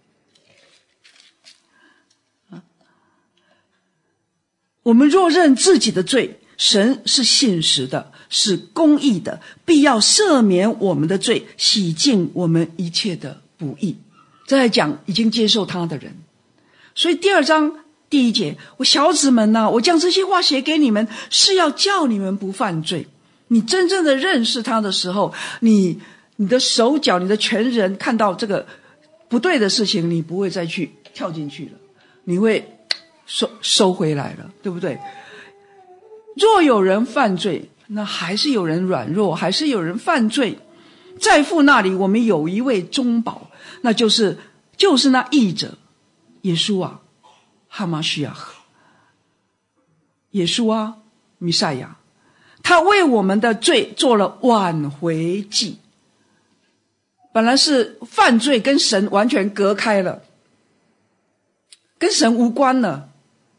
Speaker 1: 我们若认自己的罪，神是信实的，是公义的，必要赦免我们的罪，洗净我们一切的不义。这在讲已经接受他的人。所以第2章第1节，我小子们呐，我将这些话写给你们，是要叫你们不犯罪。你真正的认识他的时候，你的手脚，你的全人看到这个不对的事情，你不会再去跳进去了，你会收回来了，对不对？若有人犯罪，那还是有人软弱，还是有人犯罪。在父那里，我们有一位中保，那就是那义者耶稣啊，哈马西亚，耶稣啊，弥赛亚，他为我们的罪做了挽回祭。本来是犯罪跟神完全隔开了，跟神无关了，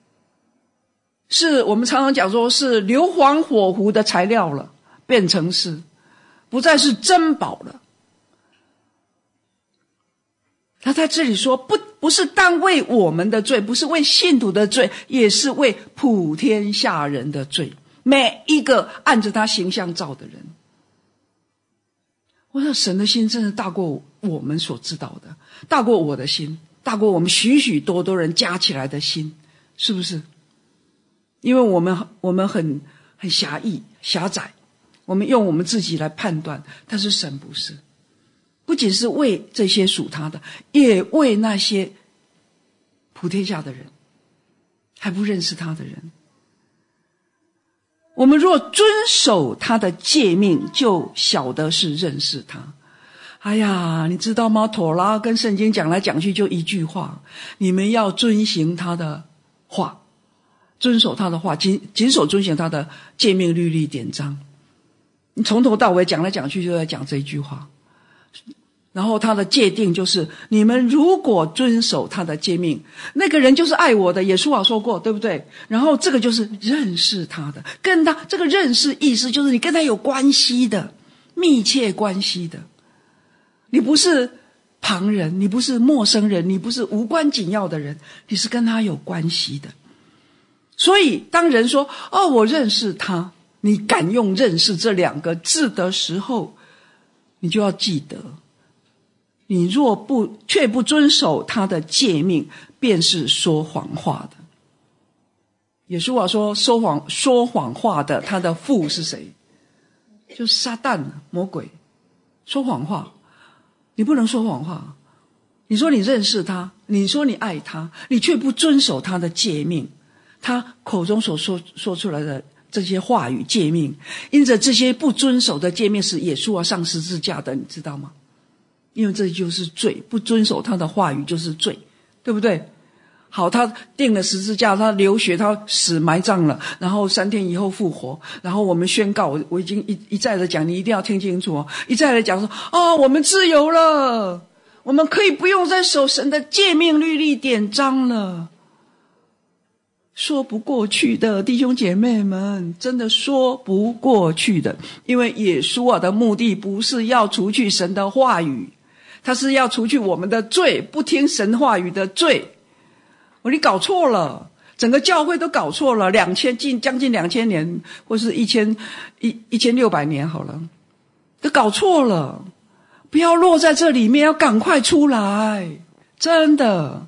Speaker 1: 是我们常常讲说是硫磺火湖的材料了，变成是不再是珍宝了。他在这里说不是单为我们的罪，不是为信徒的罪，也是为普天下人的罪，每一个按着他形象造的人。我说神的心真的大过我们所知道的，大过我的心，大过我们许许多多人加起来的心，是不是？因为我们很狭义狭窄，我们用我们自己来判断，但是神不是，不仅是为这些属他的，也为那些普天下的人，还不认识他的人。我们若遵守他的诫命，就晓得是认识他。哎呀，你知道吗？妥拉跟圣经讲来讲去就一句话，你们要遵行他的话，遵守他的话，谨守遵行他的诫命律例典章。你从头到尾讲来讲去就在讲这一句话。然后他的界定就是，你们如果遵守他的诫命，那个人就是爱我的，耶稣说过，对不对？然后这个就是认识他的，跟他这个认识意思就是你跟他有关系的，密切关系的。你不是旁人，你不是陌生人，你不是无关紧要的人，你是跟他有关系的。所以当人说我认识他，你敢用认识这2个字的时候，你就要记得，你若却不遵守他的诫命，便是说谎话的。耶稣说说谎话的，他的父是谁？就是撒旦魔鬼。说谎话，你不能说谎话。你说你认识他，你说你爱他，你却不遵守他的诫命，他口中所说出来的这些话语诫命，因着这些不遵守的诫命是耶稣上十字架的，你知道吗？因为这就是罪，不遵守他的话语就是罪，对不对？好，他钉了十字架，他流血，他死埋葬了，然后3天以后复活，然后我们宣告，我已经一再的讲，你一定要听清楚哦，一再的讲说我们自由了，我们可以不用再守神的诫命律例典章了。说不过去的，弟兄姐妹们，真的说不过去的。因为耶稣的目的不是要除去神的话语，他是要除去我们的罪，不听神话语的罪。你搞错了，整个教会都搞错了，将近2000年，或是1600年好了，都搞错了。 不要落在这里面，要赶快出来，真的。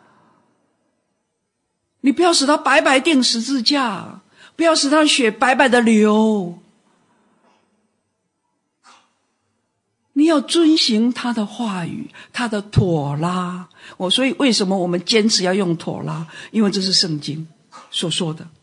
Speaker 1: 你不要使他白白钉十字架，不要使他血白白的流。你要遵行他的话语，他的妥拉。所以为什么我们坚持要用妥拉？因为这是圣经所说的。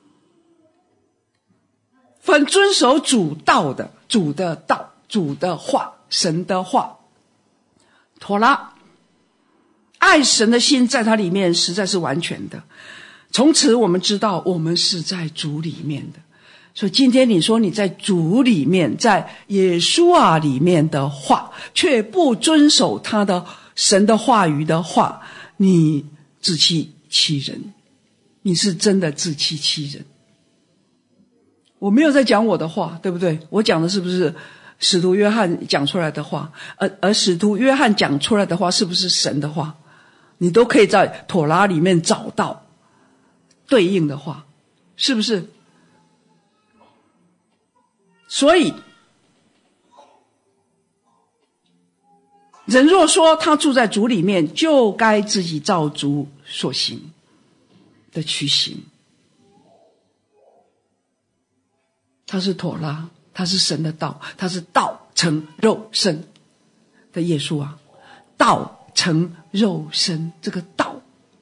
Speaker 1: 凡遵守主道的，主的道，主的话，神的话，妥拉，爱神的心在他里面实在是完全的。从此我们知道我们是在主里面的。所以今天你说你在主里面，在耶稣里面的话，却不遵守他的神的话语的话，你自欺欺人，你是真的自欺欺人。我没有在讲我的话，对不对？我讲的是不是使徒约翰讲出来的话？而使徒约翰讲出来的话是不是神的话？你都可以在妥拉里面找到对应的话，是不是？所以人若说他住在主里面，就该自己照主所行的去行。他是妥拉，他是神的道，他是道成肉身的耶稣啊！道成肉身，这个道，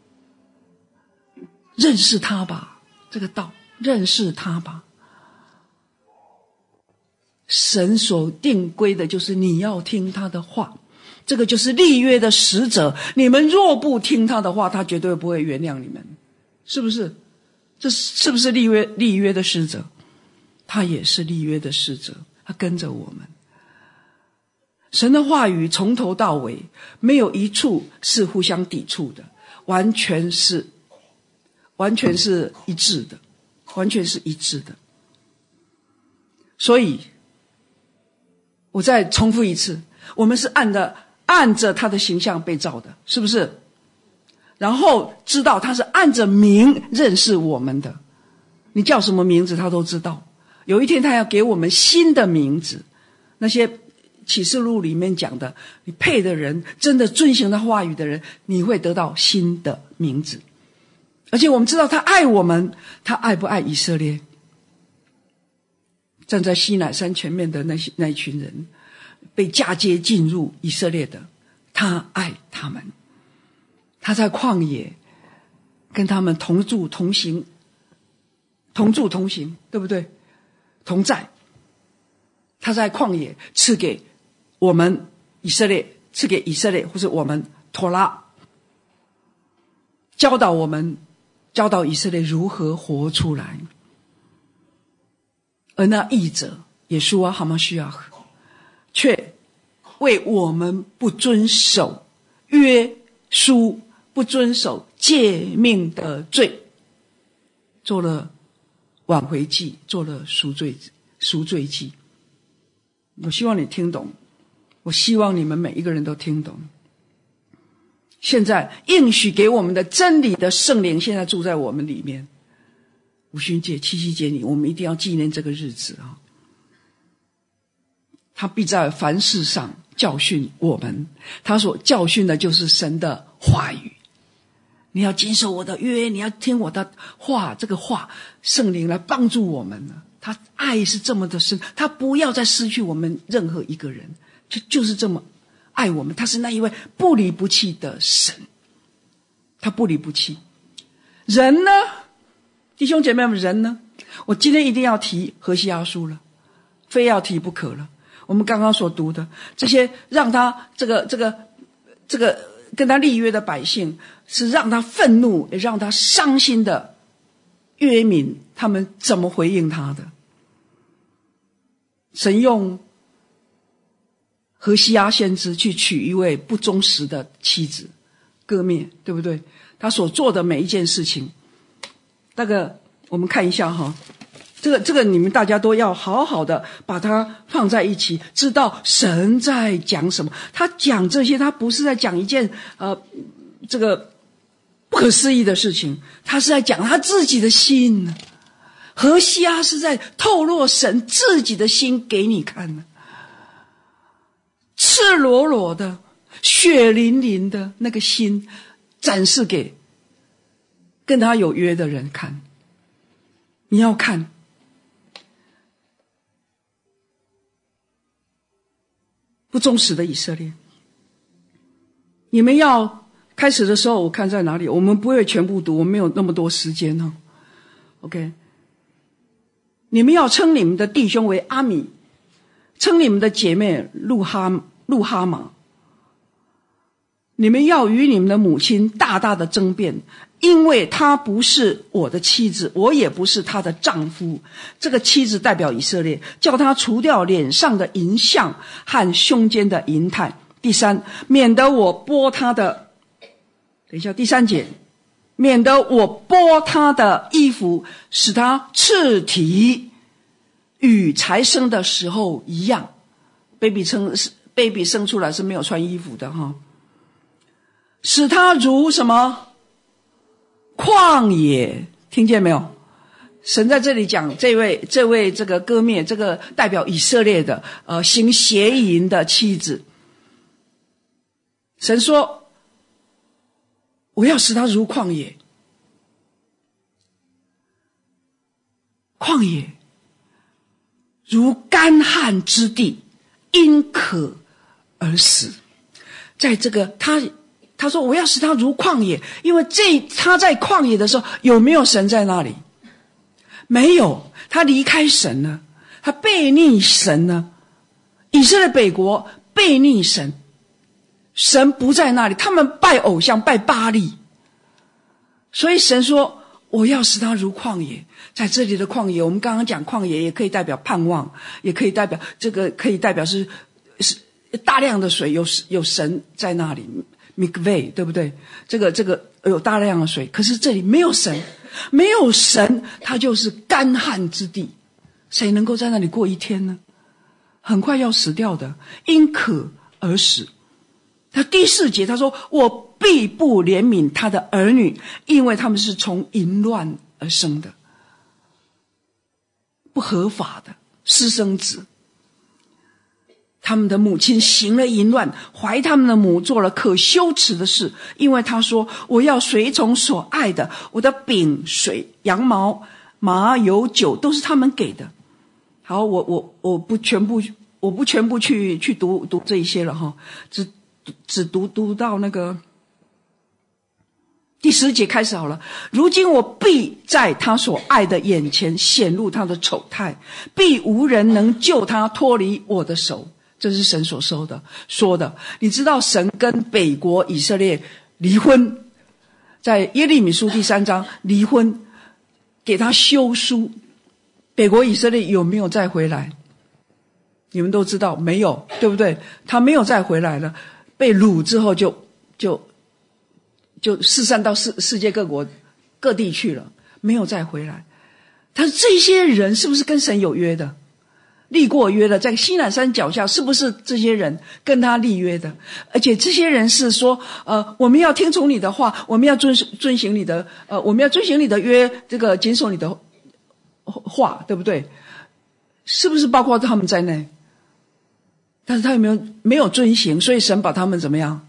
Speaker 1: 认识他吧，这个道，认识他吧。神所定规的就是你要听他的话，这个就是立约的使者。你们若不听他的话，他绝对不会原谅你们，是不是？这是不是立约的使者？他也是立约的使者，他跟着我们。神的话语从头到尾没有一处是互相抵触的，完全是一致的，完全是一致的。所以我再重复一次，我们是按着他的形象被造的，是不是？然后知道他是按着名认识我们的，你叫什么名字他都知道。有一天他要给我们新的名字，那些启示录里面讲的，你配的人，真的遵行他话语的人，你会得到新的名字。而且我们知道他爱我们，他爱不爱以色列？站在西乃山前面的那一群人，被嫁接进入以色列的，他爱他们。他在旷野跟他们同住同行，对不对？同在。他在旷野赐给我们以色列，或者我们妥拉，教导以色列如何活出来。而那义者耶稣哈马西亚却为我们不遵守约书、不遵守诫命的罪做了挽回祭，做了赎罪祭。我希望你听懂，我希望你们每一个人都听懂。现在应许给我们的真理的圣灵现在住在我们里面。五旬节、七夕节里，我们一定要纪念这个日子啊！他必在凡事上教训我们，他所教训的就是神的话语。你要谨守我的约，你要听我的话，这个话圣灵来帮助我们呢。他爱是这么的深，他不要再失去我们任何一个人，就是这么爱我们。他是那一位不离不弃的神，他不离不弃。人呢，弟兄姐妹们，人呢？我今天一定要提何西阿书了，非要提不可了。我们刚刚所读的这些，让他这个跟他立约的百姓，是让他愤怒，也让他伤心的约民，他们怎么回应他的？神用何西阿先知去娶一位不忠实的妻子，割灭，对不对？他所做的每一件事情，那个我们看一下哈，这个你们大家都要好好的把它放在一起，知道神在讲什么。他讲这些，他不是在讲一件这个不可思议的事情，他是在讲他自己的心。何西阿是在透露神自己的心给你看呢。 赤裸裸的、血淋淋的那个心展示给跟他有约的人看。你要看，不忠实的以色列。你们要开始的时候，我看在哪里？我们不会全部读，我们没有那么多时间哦。OK， 你们要称你们的弟兄为阿米，称你们的姐妹路哈玛。你们要与你们的母亲大大的争辩，因为她不是我的妻子，我也不是她的丈夫。这个妻子代表以色列，叫她除掉脸上的淫相和胸间的淫态。第三，免得我剥她的，等一下，第三节，免得我剥她的衣服，使她赤体，与才生的时候一样。baby 生出来是没有穿衣服的哈。使他如什么？旷野，听见没有？神在这里讲这位这个歌篾，这个代表以色列的行邪淫的妻子。神说，我要使他如旷野，旷野如干旱之地，因渴而死。在这个他说我要使他如旷野，因为他在旷野的时候有没有神在那里？没有，他离开神了，他背逆神了。以色列北国背逆神，神不在那里，他们拜偶像，拜巴力。所以神说我要使他如旷野。在这里的旷野，我们刚刚讲旷野也可以代表盼望，也可以代表这个可以代表是大量的水，有神在那里。mikveh 对不对？这个有大量的水，可是这里没有神，没有神，它就是干旱之地。谁能够在那里过一天呢？很快要死掉的，因渴而死。他第4节他说，我必不怜悯他的儿女，因为他们是从淫乱而生的，不合法的私生子。他们的母亲行了淫乱，怀他们的母做了可羞耻的事，因为他说，我要随从所爱的，我的饼、水、羊毛、麻油、酒都是他们给的。好，我不全部去读这一些了哈，只读到那个第10节开始好了。如今我必在他所爱的眼前显露他的丑态，必无人能救他脱离我的手。这是神所说的。你知道神跟北国以色列离婚，在耶利米书第3章离婚，给他休书。北国以色列有没有再回来？你们都知道没有，对不对？他没有再回来了，被掳之后就四散到世界各地去了，没有再回来。但是这些人是不是跟神有约的？立过约的，在西乃山脚下，是不是这些人跟他立约的？而且这些人是说，我们要听从你的话，我们要遵行你的，我们要遵行你的约，这个谨守你的话，对不对？是不是包括他们在内？但是他没有遵行，所以神把他们怎么样？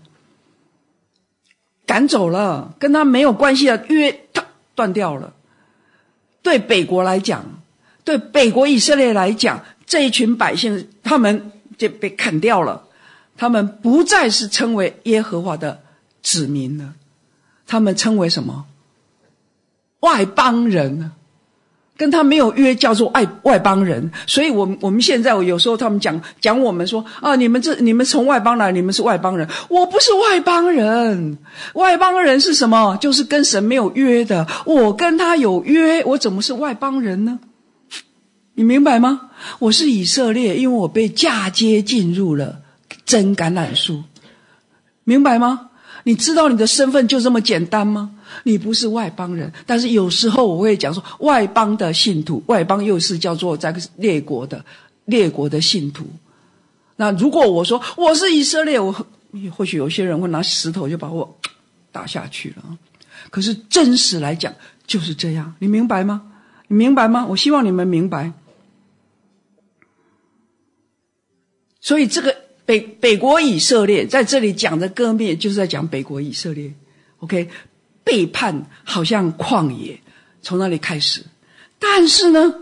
Speaker 1: 赶走了，跟他没有关系的约断掉了。对北国来讲，对北国以色列来讲，这一群百姓他们就被砍掉了，他们不再是称为耶和华的子民了，他们称为什么？外邦人，跟他没有约，叫做外邦人。所以我们现在有时候他们讲我们说啊，你们从外邦来，你们是外邦人。我不是外邦人，外邦人是什么？就是跟神没有约的。我跟他有约，我怎么是外邦人呢？你明白吗？我是以色列，因为我被嫁接进入了真橄榄树，明白吗？你知道你的身份就这么简单吗？你不是外邦人，但是有时候我会讲说外邦的信徒，外邦又是叫做在列国的信徒。那如果我说我是以色列，或许有些人会拿石头就把我打下去了。可是真实来讲就是这样，你明白吗？你明白吗？我希望你们明白。所以这个北国以色列，在这里讲的割灭就是在讲北国以色列。OK， 背叛好像旷野，从那里开始。但是呢，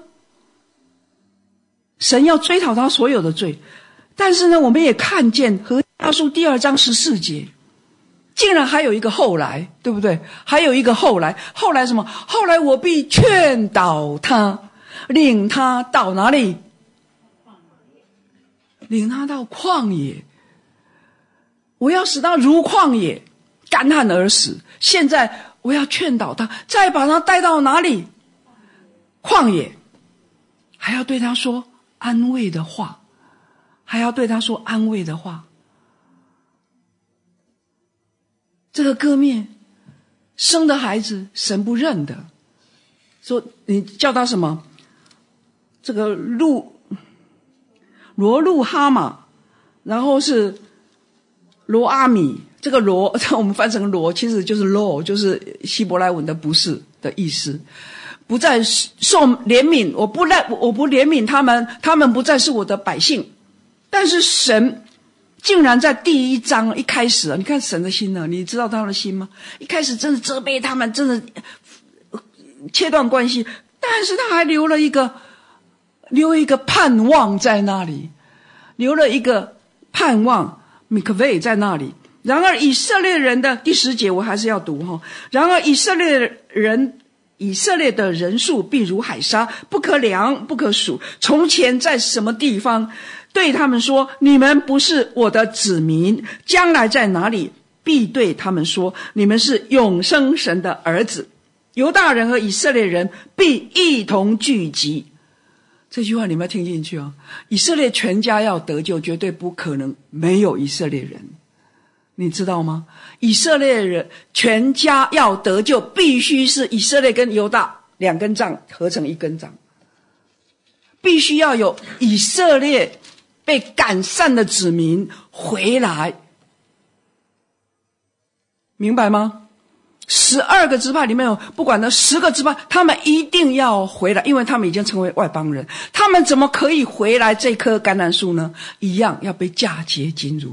Speaker 1: 神要追讨他所有的罪。但是呢，我们也看见何西阿书第2章14节，竟然还有一个后来，对不对？还有一个后来，后来什么？后来我必劝导他，领他到哪里？领他到旷野。我要使他如旷野，干旱而死。现在我要劝导他，再把他带到哪里？旷野。还要对他说安慰的话，还要对他说安慰的话。这个割灭生的孩子神不认的，说你叫他什么？这个罗路哈玛，然后是罗阿米。这个罗我们翻成罗，其实就是 lo， 就是希伯来文的不是的意思。不再受怜悯，我不怜悯他们，他们不再是我的百姓。但是神竟然在第1章一开始，你看神的心呢？你知道他的心吗？一开始真的责备他们，真的切断关系，但是他还留了一个盼望在那里，留了一个盼望 mikveh 在那里。然而以色列人的第10节我还是要读哈。然而以色列的人数必如海沙，不可量不可数。从前在什么地方对他们说你们不是我的子民，将来在哪里必对他们说你们是永生神的儿子。犹大人和以色列人必一同聚集。这句话你们要听进去哦。以色列全家要得救，绝对不可能没有以色列人，你知道吗？以色列人全家要得救，必须是以色列跟犹大2根杖合成1根杖，必须要有以色列被赶散的子民回来，明白吗？12个支派里面有不管那10个支派，他们一定要回来，因为他们已经成为外邦人，他们怎么可以回来这棵橄榄树呢？一样要被嫁接进入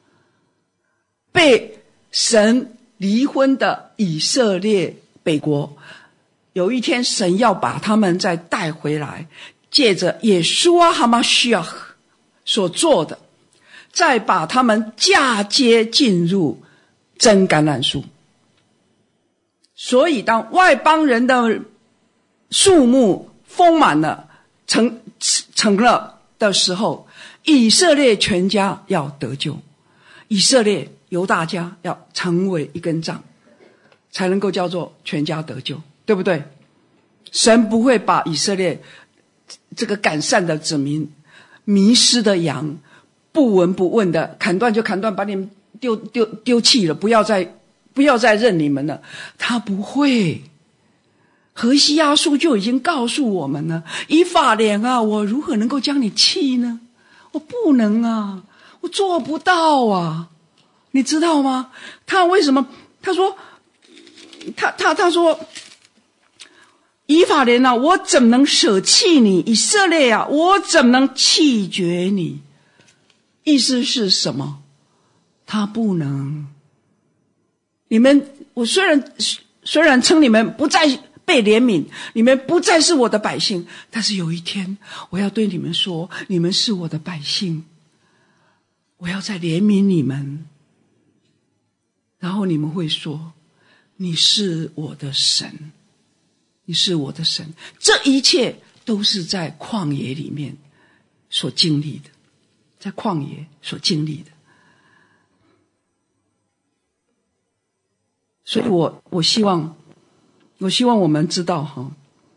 Speaker 1: 被神离婚的以色列北国。有一天神要把他们再带回来，借着耶稣哈马西亚所做的，再把他们嫁接进入真橄榄树。所以当外邦人的数目丰满了成了的时候，以色列全家要得救，以色列犹大家要成为1根杖，才能够叫做全家得救，对不对？神不会把以色列这个赶散的子民，迷失的羊，不闻不问的砍断就砍断，把你们丢弃了，不要再认你们了，他不会。何西阿书就已经告诉我们了，以法莲啊，我如何能够将你弃呢？我不能啊，我做不到啊，你知道吗？他为什么？他说他说以法莲啊，我怎能舍弃你？以色列啊，我怎能弃绝你？意思是什么？他不能。你们，我虽然称你们不再被怜悯，你们不再是我的百姓，但是有一天我要对你们说，你们是我的百姓，我要再怜悯你们，然后你们会说，你是我的神，你是我的神。这一切都是在旷野里面所经历的，在旷野所经历的。所以我希望我们知道哈，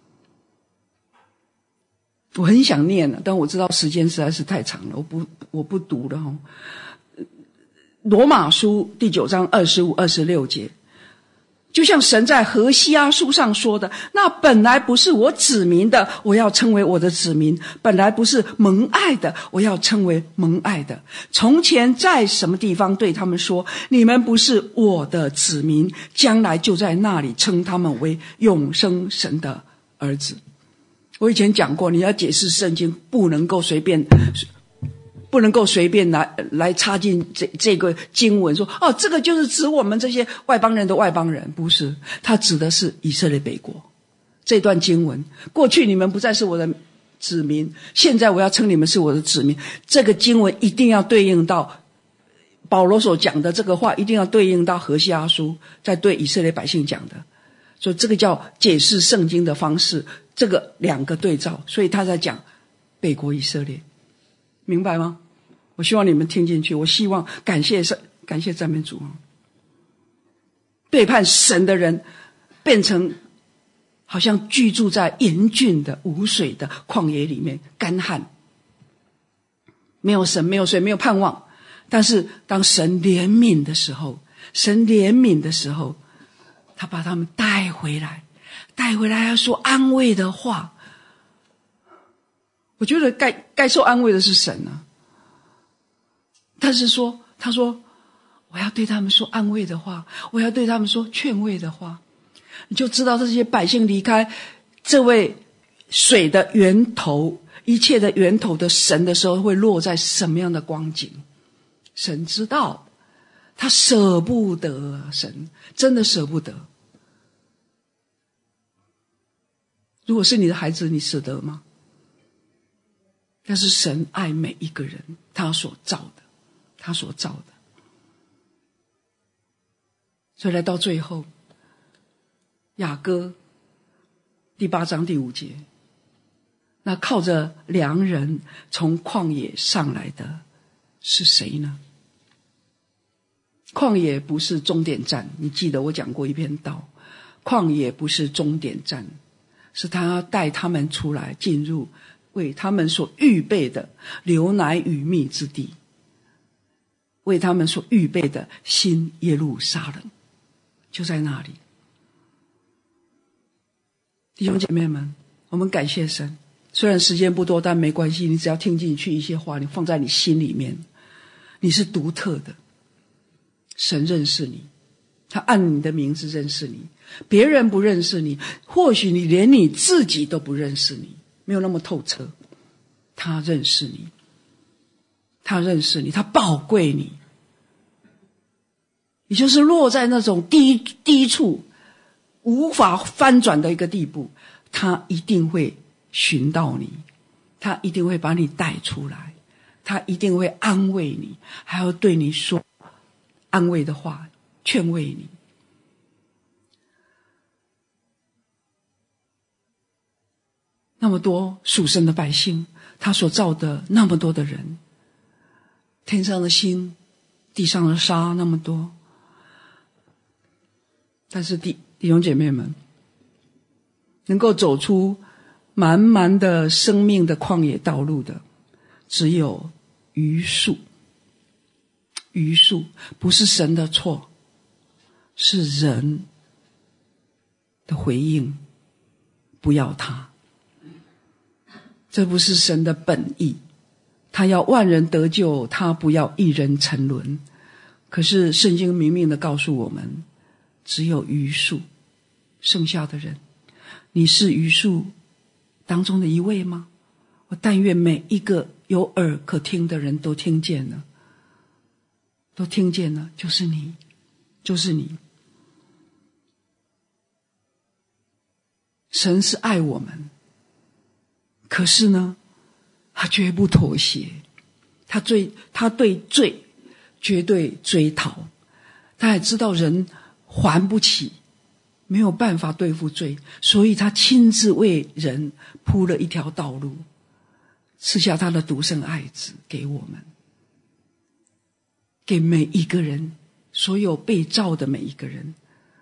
Speaker 1: 我很想念了，但我知道时间实在是太长了，我不读了哈。罗马书第9章25、26节，就像神在何西阿书上说的，那本来不是我子民的，我要称为我的子民；本来不是蒙爱的，我要称为蒙爱的。从前在什么地方对他们说，你们不是我的子民，将来就在那里称他们为永生神的儿子。我以前讲过，你要解释圣经，不能够随便不能够随便来插进这个经文说，哦，这个就是指我们这些外邦人的外邦人，不是，他指的是以色列北国。这段经文，过去你们不再是我的子民，现在我要称你们是我的子民。这个经文一定要对应到保罗所讲的这个话，一定要对应到何西阿书在对以色列百姓讲的，所以这个叫解释圣经的方式，这个两个对照，所以他在讲北国以色列，明白吗？我希望你们听进去，我希望感谢赞美主。背叛神的人变成好像居住在严峻的无水的旷野里面，干旱，没有神，没有水，没有盼望。但是当神怜悯的时候，他把他们带回来要说安慰的话。我觉得该受安慰的是神啊，但是他说我要对他们说安慰的话，我要对他们说劝慰的话。你就知道这些百姓离开这位水的源头，一切的源头的神的时候，会落在什么样的光景。神知道，他舍不得，神真的舍不得。如果是你的孩子，你舍得吗？但是神爱每一个人，他所造的。所以来到最后，雅歌第8章第5节，那靠着良人从旷野上来的是谁呢？旷野不是终点站，你记得我讲过一篇道，旷野不是终点站，是他带他们出来，进入为他们所预备的流奶与蜜之地，为他们所预备的新耶路撒冷，就在那里。弟兄姐妹们，我们感谢神，虽然时间不多，但没关系，你只要听进去一些话，你放在你心里面，你是独特的，神认识你，他按你的名字认识你，别人不认识你，或许你连你自己都不认识你，没有那么透彻，他认识你，他宝贵你，你就是落在那种低处无法翻转的一个地步，他一定会寻到你，他一定会把你带出来，他一定会安慰你，还要对你说安慰的话，劝慰你。那么多属神的百姓，他所造的那么多的人，天上的星，地上的沙那么多，但是弟兄姐妹们，能够走出茫茫的生命的旷野道路的，只有余数。余数不是神的错，是人的回应，不要他。这不是神的本意，他要万人得救，他不要一人沉沦。可是圣经明明的告诉我们，只有余数，剩下的人，你是余数当中的一位吗？我但愿每一个有耳可听的人都听见了，就是你，就是你。神是爱我们，可是呢，他绝不妥协，他对罪绝对追讨，他也知道人还不起，没有办法对付罪，所以他亲自为人铺了一条道路，赐下他的独生爱子给我们，给每一个人，所有被造的每一个人。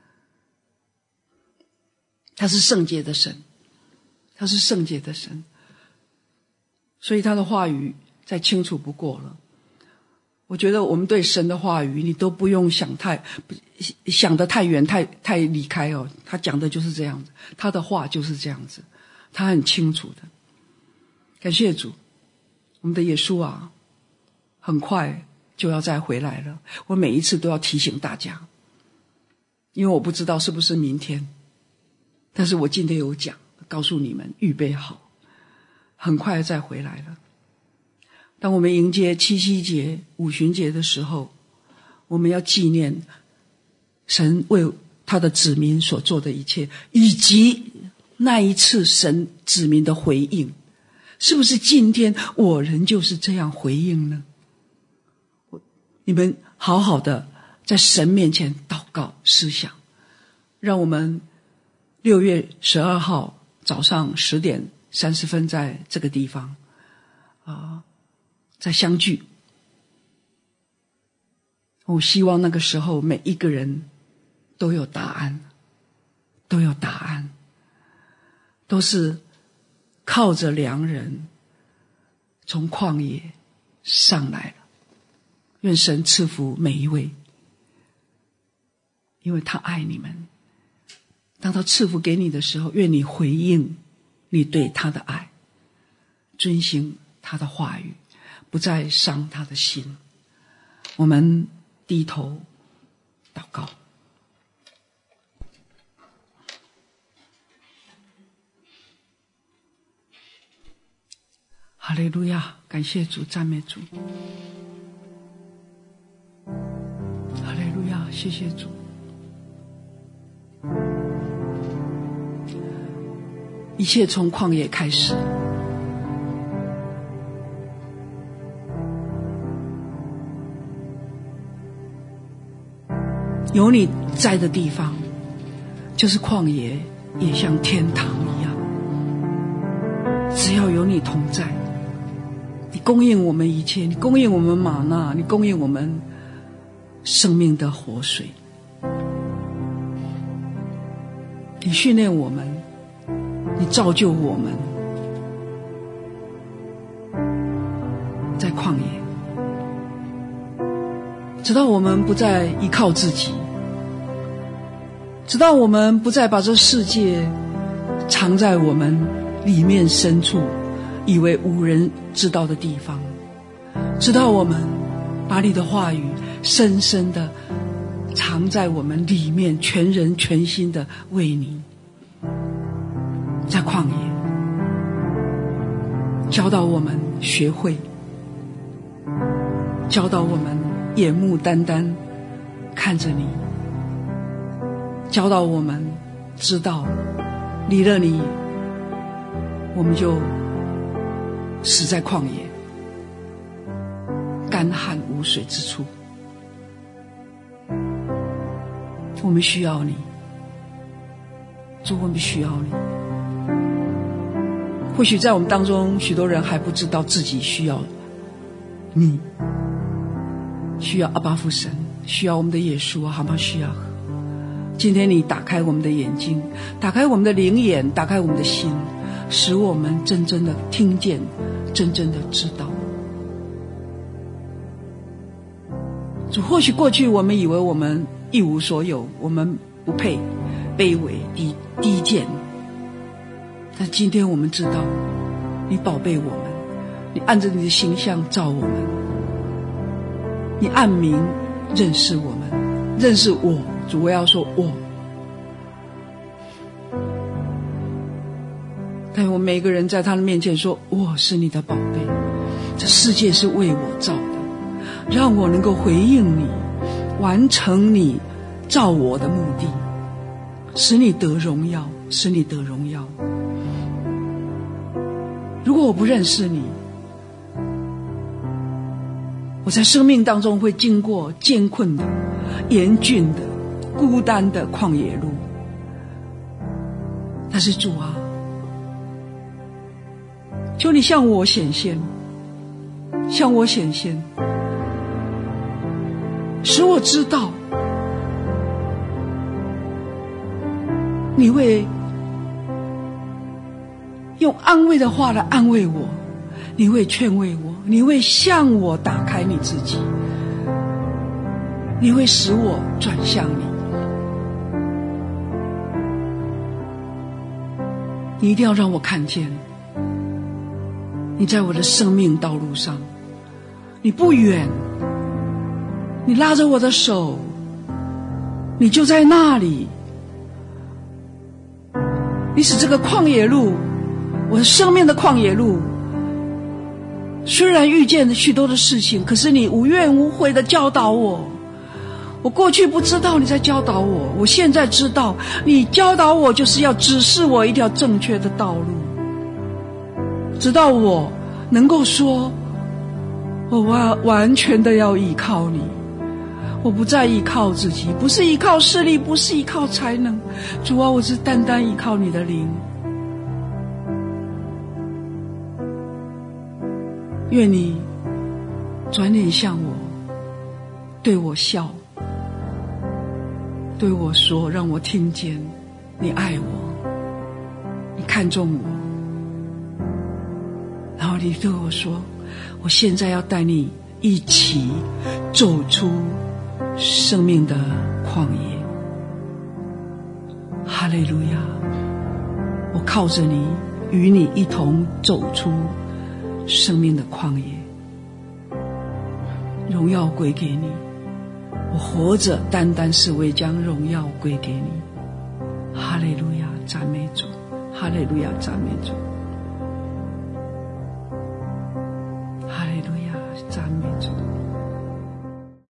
Speaker 1: 他是圣洁的神，他是圣洁的神，所以他的话语再清楚不过了。我觉得我们对神的话语，你都不用想得太远，太离开哦。他讲的就是这样子，他的话就是这样子，他很清楚的。感谢主，我们的耶稣啊，很快就要再回来了。我每一次都要提醒大家，因为我不知道是不是明天，但是我今天有讲，告诉你们预备好，很快再回来了。 当我们迎接七夕节、五旬节的时候，我们要纪念神为他的子民所做的一切，以及那一次神子民的回应。是不是今天我仍旧是这样回应呢？你们好好的在神面前祷告思想，让我们6月12号早上10点30分在这个地方再相聚。我希望那个时候每一个人都有答案，都有答案，都是靠着良人从旷野上来了。愿神赐福每一位，因为他爱你们。当他赐福给你的时候，愿你回应你对他的爱，遵行他的话语，不再伤他的心。我们低头祷告。哈利路亚，感谢主，赞美主。哈利路亚，谢谢主。一切从旷野开始，有你在的地方，就是旷野也像天堂一样。只要有你同在，你供应我们一切，你供应我们玛纳，你供应我们生命的活水，你训练我们，你造就我们。在旷野，直到我们不再依靠自己，直到我们不再把这世界藏在我们里面深处，以为无人知道的地方，直到我们把你的话语深深的藏在我们里面，全人全心的为你。在旷野教导我们学会，教导我们眼目单单看着你，教导我们知道离了你我们就死在旷野，干旱无水之处。我们需要你，主，我们需要你。或许在我们当中许多人还不知道自己需要你，需要阿爸父神，需要我们的耶稣啊，好吗？需要。今天你打开我们的眼睛，打开我们的灵眼，打开我们的心，使我们真正的听见，真正的知道。主，或许过去我们以为我们一无所有，我们不配，卑微低贱，但今天我们知道你宝贝我们，你按着你的形象造我们，你按名认识我们，认识我。主，我要说我，但我们每个人在他的面前说，我是你的宝贝，这世界是为我造的，让我能够回应你，完成你造我的目的，使你得荣耀，使你得荣耀。如果我不认识你，我在生命当中会经过艰困的、严峻的、孤单的旷野路。但是主啊，求你向我显现，向我显现，使我知道你会用安慰的话来安慰我，你会劝慰我，你会向我打开你自己，你会使我转向你。你一定要让我看见，你在我的生命道路上，你不远，你拉着我的手，你就在那里，你使这个旷野路，我的生命的旷野路虽然遇见了许多的事情，可是你无怨无悔的教导我。我过去不知道你在教导我，我现在知道你教导我就是要指示我一条正确的道路，直到我能够说我完全的要依靠你，我不再依靠自己，不是依靠势力，不是依靠才能，主啊，我是单单依靠你的灵。愿你转脸向我，对我笑，对我说，让我听见你爱我，你看重我，然后你对我说，我现在要带你一起走出生命的旷野。哈利路亚！我靠着你，与你一同走出生命的旷野，荣耀归给你。我活着单单是为将荣耀归给你。哈利路亚，赞美主！哈利路亚，赞美主！